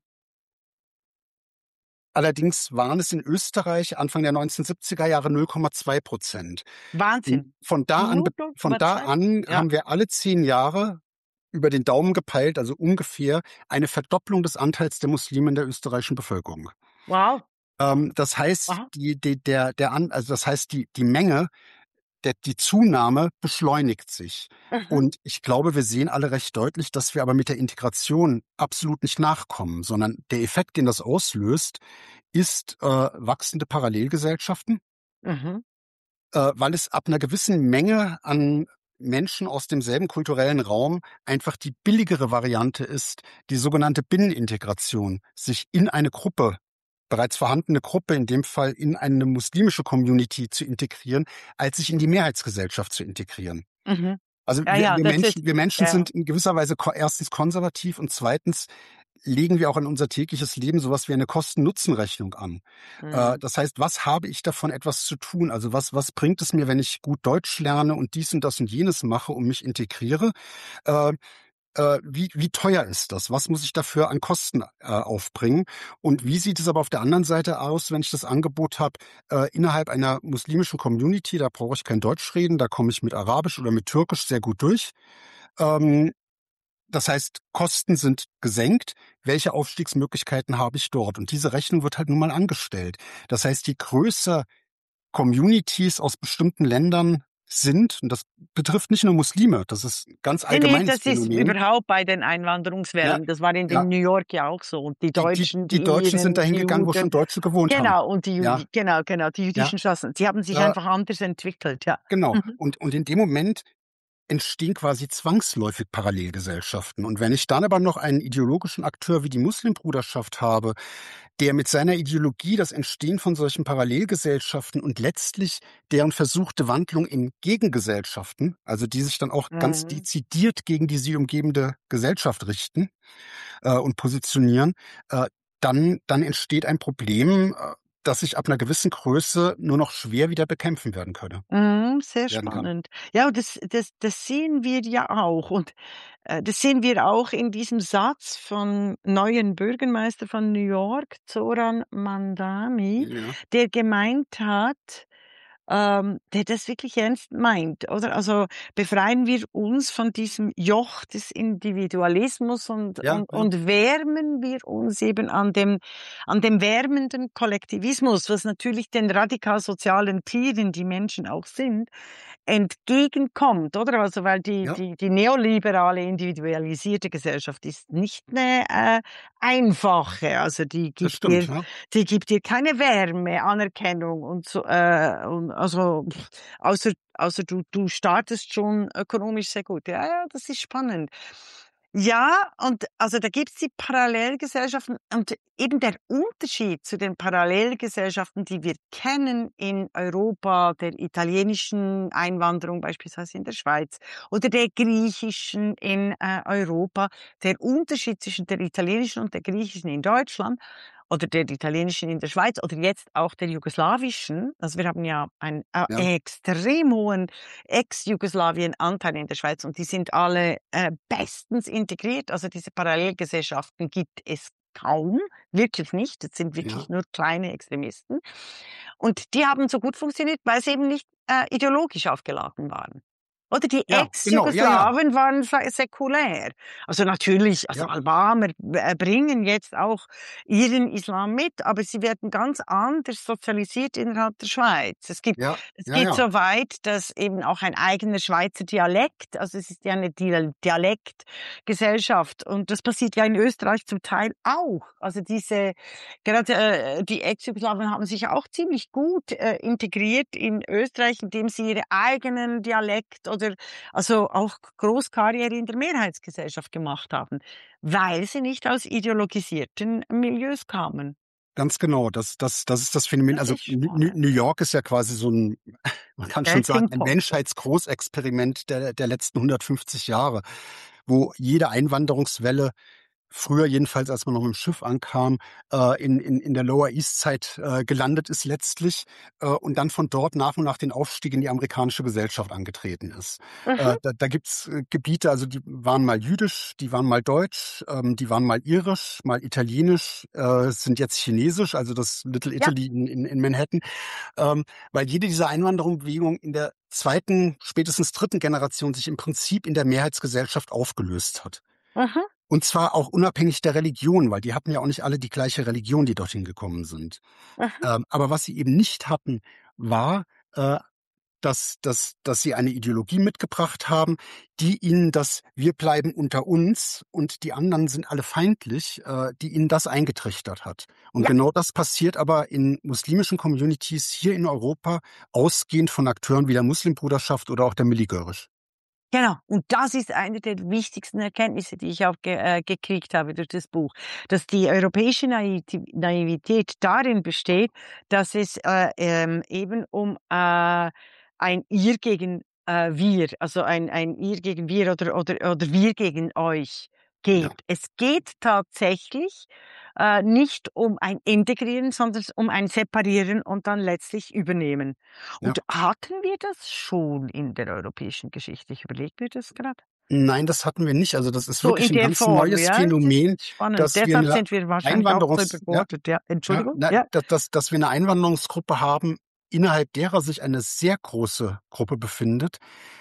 Allerdings waren es in Österreich Anfang der neunzehnhundertsiebziger Jahre null Komma zwei Prozent. Und Wahnsinn. von da an Nur be von da null Komma zwei? an Ja. haben wir alle zehn Jahre über den Daumen gepeilt, also ungefähr eine Verdopplung des Anteils der Muslime in der österreichischen Bevölkerung. Wow. Ähm, das heißt, Aha. die die der der an also das heißt, die die Menge, der die Zunahme beschleunigt sich. Mhm. Und ich glaube, wir sehen alle recht deutlich, dass wir aber mit der Integration absolut nicht nachkommen, sondern der Effekt, den das auslöst, ist, äh, wachsende Parallelgesellschaften, Mhm. äh, weil es ab einer gewissen Menge an Menschen aus demselben kulturellen Raum einfach die billigere Variante ist, die sogenannte Binnenintegration, sich in eine Gruppe, bereits vorhandene Gruppe, in dem Fall in eine muslimische Community zu integrieren, als sich in die Mehrheitsgesellschaft zu integrieren. Mhm. Also Ja, wir, ja, wir das ist Menschen, wir Menschen ja. sind in gewisser Weise ko erstens konservativ und zweitens legen wir auch in unser tägliches Leben sowas wie eine Kosten-Nutzen-Rechnung an. Äh, Mhm. das heißt, was habe ich davon, etwas zu tun? Also was, was bringt es mir, wenn ich gut Deutsch lerne und dies und das und jenes mache und mich integriere? Äh, äh, wie, wie teuer ist das? Was muss ich dafür an Kosten äh, aufbringen? Und wie sieht es aber auf der anderen Seite aus, wenn ich das Angebot habe, äh, innerhalb einer muslimischen Community, da brauche ich kein Deutsch reden, da komme ich mit Arabisch oder mit Türkisch sehr gut durch. Ähm, Das heißt, Kosten sind gesenkt. Welche Aufstiegsmöglichkeiten habe ich dort? Und diese Rechnung wird halt nun mal angestellt. Das heißt, je größer Communities aus bestimmten Ländern sind, und das betrifft nicht nur Muslime, das ist ein ganz Ne, ne, allgemeines das ist Phänomen. überhaupt bei den Ja, Einwanderungswellen. Das war in ja, dem New York ja auch so. Und die die, die, Deutschen, die die Deutschen sind Iren, dahin die gegangen, wo Juden. schon Deutsche gewohnt haben. Genau, und die Ja, Judi genau, genau, die ja, jüdischen Schossen. Sie haben sich äh, einfach anders entwickelt, ja. genau. Mhm. Und, und in dem Moment entstehen quasi zwangsläufig Parallelgesellschaften. Und wenn ich dann aber noch einen ideologischen Akteur wie die Muslimbruderschaft habe, der mit seiner Ideologie das Entstehen von solchen Parallelgesellschaften und letztlich deren versuchte Wandlung in Gegengesellschaften, also die sich dann auch ganz Mhm. dezidiert gegen die sie umgebende Gesellschaft richten äh, und positionieren, äh, dann, dann entsteht ein Problem, äh, das sich ab einer gewissen Größe nur noch schwer wieder bekämpfen werden könne Mhm, sehr werden kann. spannend. Ja, und das das das sehen wir ja auch und, äh, das sehen wir auch in diesem Satz vom neuen Bürgermeister von New York, Zoran Mandani, Ja, der gemeint hat, ähm, der das wirklich ernst meint, oder? Also, befreien wir uns von diesem Joch des Individualismus und ja, und ja, und wärmen wir uns eben an dem an dem wärmenden Kollektivismus, was natürlich den radikal sozialen Tieren, die Menschen auch sind, entgegenkommt, oder? Also, weil die ja, die die neoliberale, individualisierte Gesellschaft ist nicht 'ne, äh, einfache. Also, die das gibt stimmt, dir ja. die gibt dir keine Wärme, Anerkennung und so, äh, und also, pff, außer außer du du startest schon ökonomisch sehr gut. Ja, ja, das ist spannend. Ja, und also da gibt's die Parallelgesellschaften und eben der Unterschied zu den Parallelgesellschaften, die wir kennen in Europa, der italienischen Einwanderung beispielsweise in der Schweiz oder der griechischen in, äh, Europa. Der Unterschied zwischen der italienischen und der griechischen in Deutschland oder der italienischen in der Schweiz oder jetzt auch der jugoslawischen. Also, wir haben ja einen, Ja, äh, extrem hohen Ex-Jugoslawien-Anteil in der Schweiz und die sind alle, äh, bestens integriert. Also, diese Parallelgesellschaften gibt es kaum, wirklich nicht. Das sind wirklich ja, nur kleine Extremisten. Und die haben so gut funktioniert, weil sie eben nicht, äh, ideologisch aufgeladen waren. Oder die ja, genau, ja, ja, Ex-Jugoslawen waren sa säkulär. Also natürlich, also ja, Albaner äh, bringen jetzt auch ihren Islam mit, aber sie werden ganz anders sozialisiert innerhalb der Schweiz. Es gibt ja, es ja, geht ja, so weit, dass eben auch ein eigener Schweizer Dialekt, also es ist ja eine Dia Dialektgesellschaft und das passiert ja in Österreich zum Teil auch. Also diese gerade, äh, die Ex-Jugoslawen haben sich auch ziemlich gut, äh, integriert in Österreich, indem sie ihre eigenen Dialekt oder also auch Großkarriere in der Mehrheitsgesellschaft gemacht haben, weil sie nicht aus ideologisierten Milieus kamen. ganz genau. Das das das ist das Phänomen. Das Also, ist N N New spannend. York ist ja quasi so ein, man kann schon sagen, Melting ein Pot, ja. Menschheitsgroßexperiment der der letzten hundertfünfzig Jahre, wo jede Einwanderungswelle früher jedenfalls, als man noch mit dem Schiff ankam, äh, in in in der Lower East Side äh, gelandet ist letztlich, äh, und dann von dort nach und nach den Aufstieg in die amerikanische Gesellschaft angetreten ist. Mhm, Äh, da da gibt's äh, Gebiete, also die waren mal jüdisch, die waren mal deutsch, ähm, die waren mal irisch, mal italienisch, äh, sind jetzt chinesisch, also das Little ja, Italy in in in Manhattan, ähm, weil jede dieser Einwanderungsbewegungen in der zweiten, spätestens dritten Generation sich im Prinzip in der Mehrheitsgesellschaft aufgelöst hat. mhm, Und zwar auch unabhängig der Religion, weil die hatten ja auch nicht alle die gleiche Religion, die dorthin gekommen sind. mhm, Ähm, aber was sie eben nicht hatten, war, äh, dass dass dass sie eine Ideologie mitgebracht haben, die ihnen das „Wir bleiben unter uns und die anderen sind alle feindlich“, äh, die ihnen das eingetrichtert hat. Und ja. genau das passiert aber in muslimischen Communities hier in Europa, ausgehend von Akteuren wie der Muslimbruderschaft oder auch der Milligörisch. Genau. Und das ist eine der wichtigsten Erkenntnisse, die ich auch ge äh, gekriegt habe durch das Buch, dass die europäische Naiti Naivität darin besteht, dass es, äh, ähm, eben um, äh, ein Ihr gegen, äh, Wir, also ein ein Ihr gegen Wir oder oder oder Wir gegen euch geht. Ja, Es geht tatsächlich, äh, nicht um ein Integrieren, sondern um ein Separieren und dann letztlich Übernehmen. ja. Und hatten wir das schon in der europäischen Geschichte? Ich überlege mir das gerade. Nein, das hatten wir nicht. Also, das ist So wirklich in ein der ganz Form, neues ja? Das ist Phänomen, spannend. dass wir Deshalb 'ne sind wir wahrscheinlich auch so Einwanderungs ja, überbordet, ja. ja, Entschuldigung, na, ja. da dass dass wir 'ne Einwanderungsgruppe haben, innerhalb derer sich eine sehr große Gruppe befindet,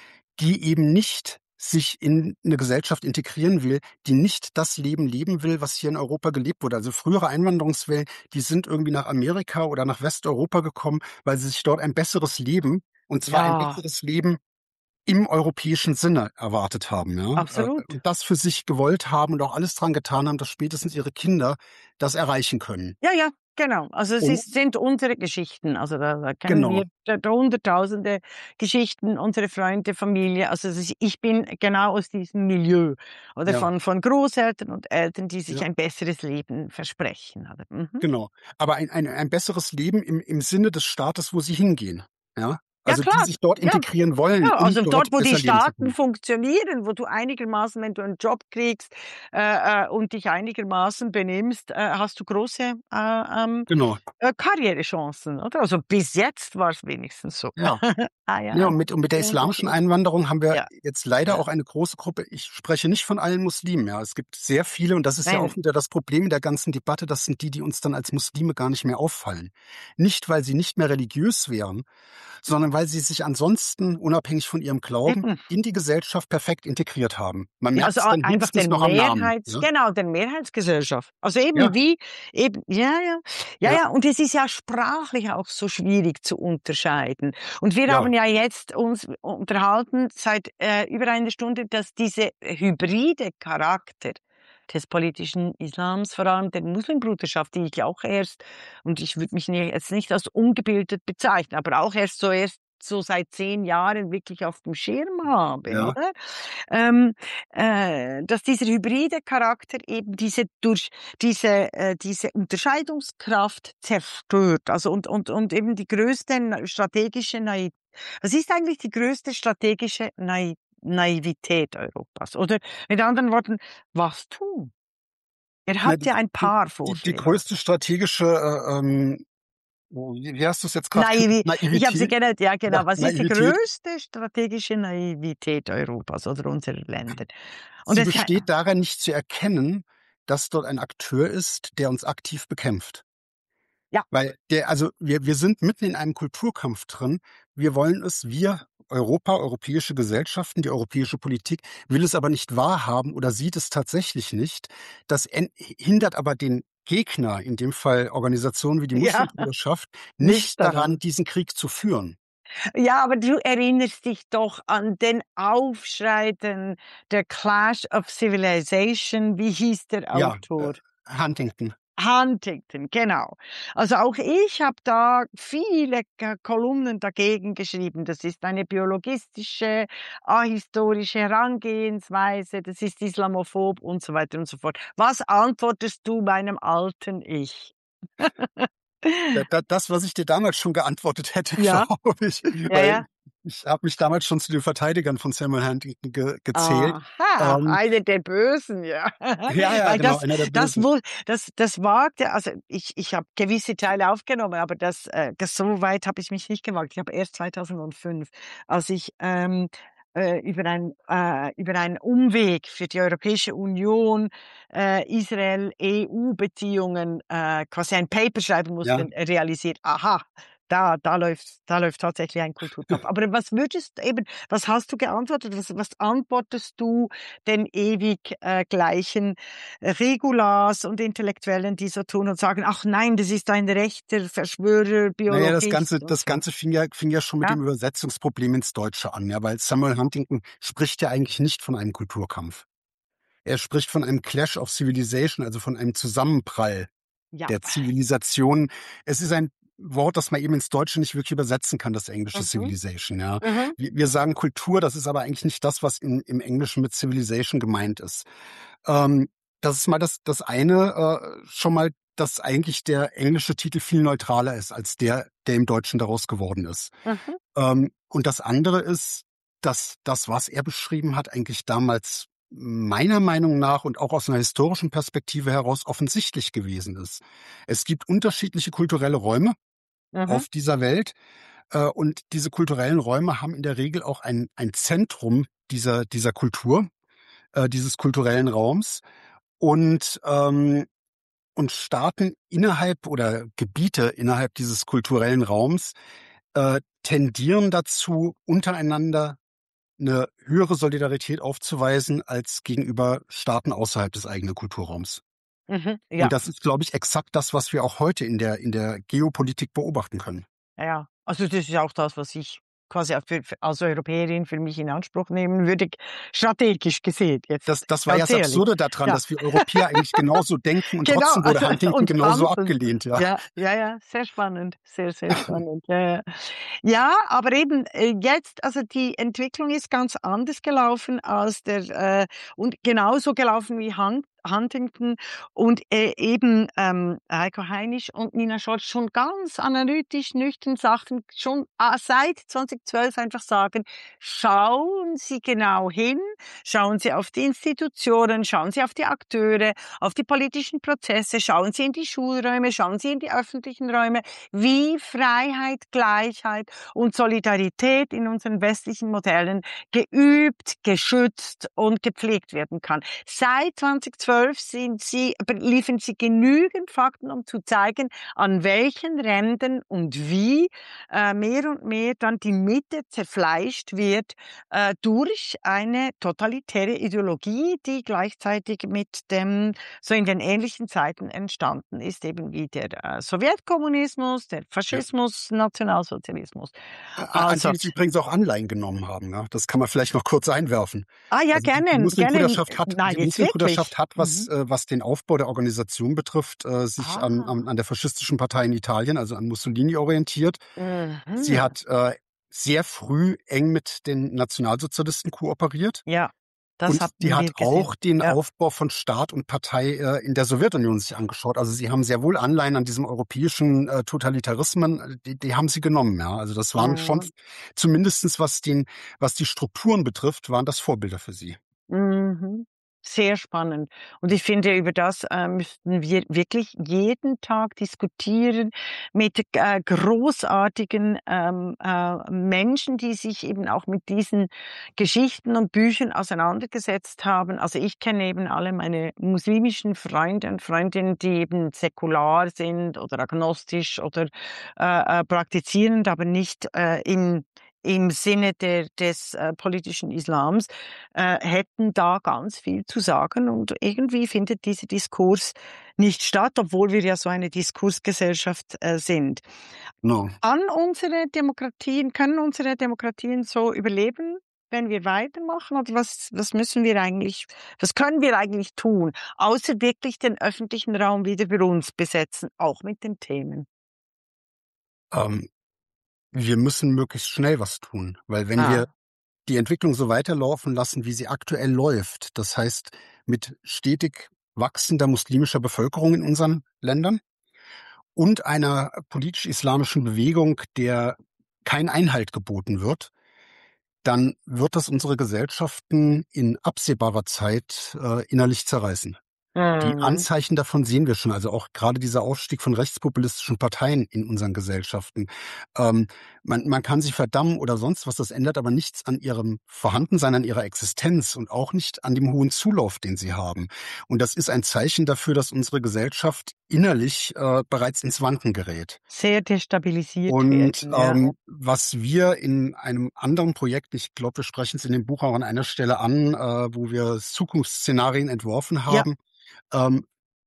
die eben nicht sich in 'ne Gesellschaft integrieren will, die nicht das Leben leben will, was hier in Europa gelebt wurde. Also, frühere Einwanderungswellen, die sind irgendwie nach Amerika oder nach Westeuropa gekommen, weil sie sich dort ein besseres Leben, und zwar ein Ja, besseres Leben im europäischen Sinne erwartet haben, ja, äh, absolut. und das für sich gewollt haben und auch alles dran getan haben, dass spätestens ihre Kinder das erreichen können. Ja, ja, genau. Also es Und ist sind unsere Geschichten. Also da da kennen genau, wir da da Hunderttausende Geschichten, unsere Freunde, Familie. Also es ist ich bin genau aus diesem Milieu oder ja, von von Großeltern und Eltern, die sich ja, ein besseres Leben versprechen, oder? Mhm. genau. Aber ein ein ein besseres Leben im im Sinne des Staates, wo sie hingehen, ja? Ja Also die klar, sich dort ja. integrieren wollen, Ja, um also dort dort, wo die besser leben zu Staaten können. funktionieren, wo du einigermaßen, wenn du einen Job kriegst äh, äh, und dich einigermaßen benimmst, äh, hast du große äh, ähm, Genau. äh, Karrierechancen, oder? Also bis jetzt war es wenigstens so. Ja. Ah Ja, ja, und mit, und mit der sehr islamischen interessant. Einwanderung haben wir Ja, jetzt leider ja. auch eine große Gruppe. Ich spreche nicht von allen Muslimen, ja. Es gibt sehr viele, und das ist ja auch Nein. wieder das Problem der ganzen Debatte, das sind die, die uns dann als Muslime gar nicht mehr auffallen. Nicht, weil sie nicht mehr religiös wären, sondern weil sie sich ansonsten, unabhängig von ihrem Glauben, Eben. in die Gesellschaft perfekt integriert haben. Man Ja, merkt also es a dann einfach höchstens den noch am Namen, Mehrheits ja. genau, der Mehrheitsgesellschaft. Also Ja, eben wie eben ja, ja. Ja, ja, ja, und es ist ja sprachlich auch so schwierig zu unterscheiden. Und wir ja, haben ja jetzt uns unterhalten seit äh, über einer Stunde, dass diese hybride Charakter des politischen Islams, vor allem der Muslimbruderschaft, die ich auch erst, und ich würde mich nie, jetzt nicht als ungebildet bezeichnen, aber auch erst so erst so seit zehn Jahren wirklich auf dem Schirm habe, ja. oder? Ähm, äh, dass dieser hybride Charakter eben diese durch diese äh, diese Unterscheidungskraft zerstört. Also und und und eben die größte na- strategische Naivität. Was ist eigentlich die größte strategische Nai Naivität Europas? Oder mit anderen Worten, was tun? Er Na, hat die, ja ein die, paar die die Vorschläge. größte strategische, äh, ähm, oh, wie wie hast du es jetzt gerade genannt? Naivi ich habe sie Naivität? genannt, ja Ja, genau. Was ist die Naivität. größte strategische Naivität Europas oder unserer Länder? Und Sie das kann, besteht darin, nicht zu erkennen, dass dort ein Akteur ist, der uns aktiv bekämpft. ja, Weil der, also wir, wir sind mitten in einem Kulturkampf drin. Wir wollen es, wir, Europa, europäische Gesellschaften, die europäische Politik, will es aber nicht wahrhaben oder sieht es tatsächlich nicht. Das en- hindert aber den Gegner, in dem Fall Organisationen wie die ja, Muslimbruderschaft, nicht nicht daran, daran. diesen Krieg zu führen. Ja, aber du erinnerst dich doch an den Aufschrei, den der Clash of Civilization. Wie hieß der Ja, äh, Autor? Huntington. Huntington, genau. Also auch ich habe da viele K Kolumnen dagegen geschrieben. Das ist eine biologistische, ahistorische Herangehensweise, das ist islamophob und so weiter und so fort. Was antwortest du meinem alten Ich? Da, da, das, was ich dir damals schon geantwortet hätte, Ja, glaube ich, ja, weil ja. ich habe mich damals schon zu den Verteidigern von Samuel Huntington ge gezählt. Aha, Ähm, einer der Bösen, ja. ja, ja, Weil genau, das einer der das Bösen. wohl das das wagte also ich ich habe gewisse Teile aufgenommen, aber das äh, das so weit habe ich mich nicht gewagt. Ich habe erst zweitausendfünf, als ich, ähm, äh, über ein äh, über einen Umweg für die Europäische Union, äh, Israel-E U-Beziehungen, äh, quasi ein Paper schreiben musste, Ja, äh, realisiert: „Aha, da da läuft da läuft tatsächlich ein Kulturkampf.“ Aber was würdest eben was hast du geantwortet? Was was antwortest du den ewig, äh, gleichen Regulars und Intellektuellen, die so tun und sagen: „Ach nein, das ist ein rechter Verschwörer, naja, das Biologist“ Ganze, und das so. Ganze fing ja, fing ja schon mit Ja, dem Übersetzungsproblem ins Deutsche an, ja, weil Samuel Huntington spricht ja eigentlich nicht von einem Kulturkampf. Er spricht von einem Clash of Civilization, also von einem Zusammenprall ja. der Zivilisationen. Es ist ein Wort, das man eben ins Deutsche nicht wirklich übersetzen kann, das englische Mhm, Civilization, ja. mhm, Wir, wir sagen Kultur, das ist aber eigentlich nicht das, was in, im Englischen mit Civilization gemeint ist. Ähm, das ist mal das, das eine, äh, schon mal, dass eigentlich der englische Titel viel neutraler ist als der, der im Deutschen daraus geworden ist. mhm, Ähm, und das andere ist, dass das, was er beschrieben hat, eigentlich damals meiner Meinung nach und auch aus einer historischen Perspektive heraus offensichtlich gewesen ist. Es gibt unterschiedliche kulturelle Räume mhm, auf dieser Welt, äh, und diese kulturellen Räume haben in der Regel auch ein, ein Zentrum dieser, dieser Kultur, äh, dieses kulturellen Raums. Und, ähm, und Staaten innerhalb oder Gebiete innerhalb dieses kulturellen Raums äh, tendieren dazu, untereinander eine höhere Solidarität aufzuweisen als gegenüber Staaten außerhalb des eigenen Kulturraums. mhm, ja. Und das ist, glaube ich, exakt das, was wir auch heute in der, in der Geopolitik beobachten können. Ja, also das ist auch das, was ich quasi auch für, für als Europäerin für mich in Anspruch nehmen würde, strategisch gesehen, Das, jetzt das war ja ganz das ehrlich. Absurde daran, Ja, dass wir Europäer eigentlich genauso denken und genau, trotzdem wurde also Huntington und genauso handeln. abgelehnt, ja. Ja, ja, ja, sehr spannend, sehr, sehr spannend. Ja, ja. Ja, aber eben äh, jetzt, also die Entwicklung ist ganz anders gelaufen als der äh, und genauso gelaufen wie Hun Huntington und äh, eben ähm, Heiko Heinisch und Nina Scholz schon ganz analytisch, nüchtern Sachen schon äh, seit zweitausendzwölf einfach sagen, schauen Sie genau hin, schauen Sie auf die Institutionen, schauen Sie auf die Akteure, auf die politischen Prozesse, schauen Sie in die Schulräume, schauen Sie in die öffentlichen Räume, wie Freiheit, Gleichheit und Solidarität in unseren westlichen Modellen geübt, geschützt und gepflegt werden kann. Seit zweitausendzwölf sind sie, liefern sie genügend Fakten, um zu zeigen, an welchen Rändern und wie äh, mehr und mehr dann die Mitte zerfleischt wird äh, durch eine totalitäre Ideologie, die gleichzeitig mit dem, so in den ähnlichen Zeiten entstanden ist, eben wie der äh, Sowjetkommunismus, der Ja. Faschismus, Nationalsozialismus. An Also, die sie übrigens auch Anleihen genommen haben. Ne? Das kann man vielleicht noch kurz einwerfen. ah ja, Also die, die gerne, gerne. Muslimbruderschaft hat, Nein, die jetzt Muslimbruderschaft wirklich. hat, was, Mhm. äh, was den Aufbau der Organisation betrifft, äh, sich an, an, Ah. an der faschistischen Partei in Italien, also an Mussolini orientiert. Sie Mhm. hat äh, sehr früh eng mit den Nationalsozialisten kooperiert. Ja, das Und hatten die wir hat auch gesehen. den Ja. Aufbau von Staat und Partei äh, in der Sowjetunion sich angeschaut. Also sie haben sehr wohl Anleihen an diesem europäischen äh, Totalitarismen, die, die haben sie genommen. Ja, also das waren schon Mhm. zumindestens was den, was die Strukturen betrifft, waren das Vorbilder für sie. Mhm. Sehr spannend. Und ich finde, über das äh, müssten wir wirklich jeden Tag diskutieren mit äh, großartigen ähm, äh, Menschen, die sich eben auch mit diesen Geschichten und Büchern auseinandergesetzt haben. Also ich kenne eben alle meine muslimischen Freunde und Freundinnen, die eben säkular sind oder agnostisch oder äh, äh, praktizierend, aber nicht äh, im im Sinne der, des äh, politischen Islams, äh, hätten da ganz viel zu sagen. Und irgendwie findet dieser Diskurs nicht statt, obwohl wir ja so eine Diskursgesellschaft äh, sind. No. An unsere Demokratien, können unsere Demokratien so überleben, wenn wir weitermachen? Oder was, was müssen wir eigentlich, was können wir eigentlich tun, außer wirklich den öffentlichen Raum wieder für uns besetzen, auch mit den Themen? Ähm, wir müssen möglichst schnell was tun, weil wenn wir Ah. die Entwicklung so weiterlaufen lassen, wie sie aktuell läuft, das heißt mit stetig wachsender muslimischer Bevölkerung in unseren Ländern und einer politisch-islamischen Bewegung, der kein Einhalt geboten wird, dann wird das unsere Gesellschaften in absehbarer Zeit äh, innerlich zerreißen. Die Mhm. Anzeichen davon sehen wir schon, also auch gerade dieser Aufstieg von rechtspopulistischen Parteien in unseren Gesellschaften. Ähm, man, man kann sie verdammen oder sonst was, das ändert aber nichts an ihrem Vorhandensein, an ihrer Existenz und auch nicht an dem hohen Zulauf, den sie haben. Und das ist ein Zeichen dafür, dass unsere Gesellschaft innerlich äh, bereits ins Wanken gerät. Sehr destabilisiert Und werden, ja. ähm, was wir in einem anderen Projekt, ich glaube, wir sprechen es in dem Buch auch an einer Stelle an, äh, wo wir Zukunftsszenarien entworfen Ja. haben, ähm,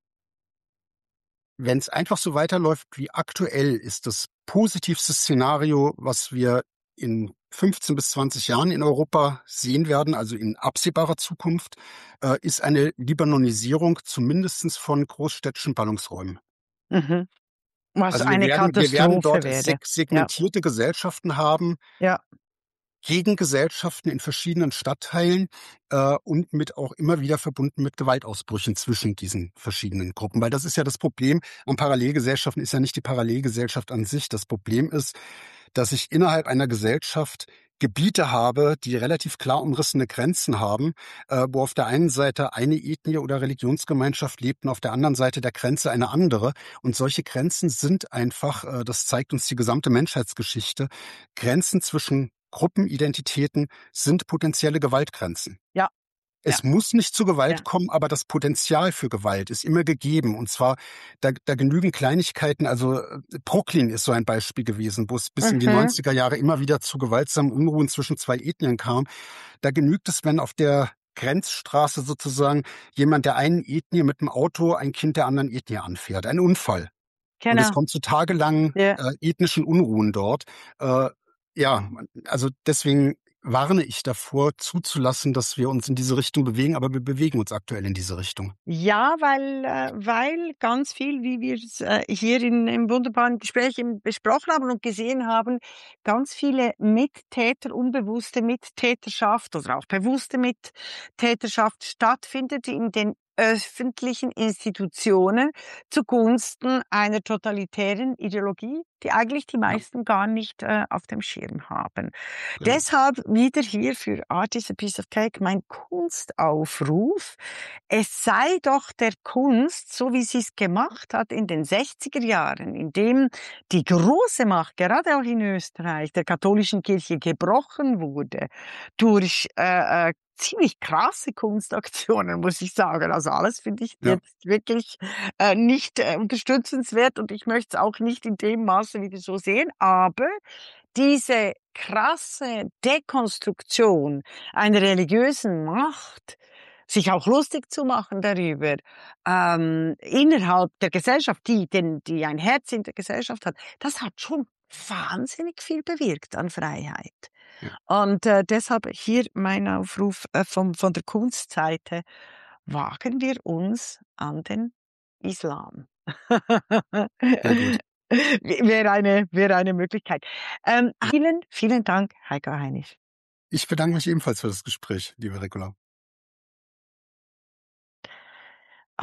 wenn es einfach so weiterläuft wie aktuell, ist das positivste Szenario, was wir in fünfzehn bis zwanzig Jahren in Europa sehen werden, also in absehbarer Zukunft, äh, ist eine Libanonisierung zumindestens von großstädtischen Ballungsräumen. Mhm. Was Also wir eine werden, wir werden Katastrophe dort wäre. seg Ja, segmentierte Gesellschaften haben, ja. Gegengesellschaften in verschiedenen Stadtteilen äh, und mit auch immer wieder verbunden mit Gewaltausbrüchen zwischen diesen verschiedenen Gruppen. Weil das ist ja das Problem an Parallelgesellschaften, ist ja nicht die Parallelgesellschaft an sich. Das Problem ist, dass ich innerhalb einer Gesellschaft Gebiete habe, die relativ klar umrissene Grenzen haben, äh, wo auf der einen Seite eine Ethnie oder Religionsgemeinschaft lebt und auf der anderen Seite der Grenze eine andere. Und solche Grenzen sind einfach, äh, das zeigt uns die gesamte Menschheitsgeschichte, Grenzen zwischen Gruppenidentitäten sind potenzielle Gewaltgrenzen. Ja, ja, Es muss nicht zu Gewalt ja. kommen, aber das Potenzial für Gewalt ist immer gegeben. Und zwar, da, da genügen Kleinigkeiten. Also äh, Brooklyn ist so ein Beispiel gewesen, wo es bis in die Mhm. neunziger Jahre immer wieder zu gewaltsamen Unruhen zwischen zwei Ethnien kam. Da genügt es, wenn auf der Grenzstraße sozusagen jemand der einen Ethnie mit dem Auto ein Kind der anderen Ethnie anfährt. Ein Unfall. Und es Genau. kommt zu tagelangen Ja. äh, ethnischen Unruhen dort. Äh, ja, also deswegen warne ich davor, zuzulassen, dass wir uns in diese Richtung bewegen, aber wir bewegen uns aktuell in diese Richtung. Ja, weil, äh, weil ganz viel, wie wir es äh, hier in, im wunderbaren Gespräch eben besprochen haben und gesehen haben, ganz viele Mittäter, unbewusste Mittäterschaft oder auch bewusste Mittäterschaft stattfindet in den öffentlichen Institutionen zugunsten einer totalitären Ideologie, die eigentlich die Ja, meisten gar nicht äh, auf dem Schirm haben. sehr gut. Deshalb wieder hier für Art is a Piece of Cake mein Kunstaufruf. Es sei doch der Kunst, so wie sie es gemacht hat in den sechziger Jahren, in dem die große Macht, gerade auch in Österreich, der katholischen Kirche gebrochen wurde durch äh, äh, ziemlich krasse Kunstaktionen, muss ich sagen. Also alles finde ich Ja, jetzt wirklich äh, nicht äh, unterstützenswert und ich möchte es auch nicht in dem Maße wieder so sehen. Aber diese krasse Dekonstruktion einer religiösen Macht, sich auch lustig zu machen darüber, ähm, innerhalb der Gesellschaft, die, den, die ein Herz in der Gesellschaft hat, das hat schon wahnsinnig viel bewirkt an Freiheit. ja, Und äh, deshalb hier mein Aufruf äh, vom, von der Kunstseite, wagen wir uns an den Islam. sehr gut. Wäre eine, wäre eine Möglichkeit. Ähm, Ja. vielen, vielen Dank, Heiko Heinisch. Ich bedanke mich ebenfalls für das Gespräch, liebe Regula.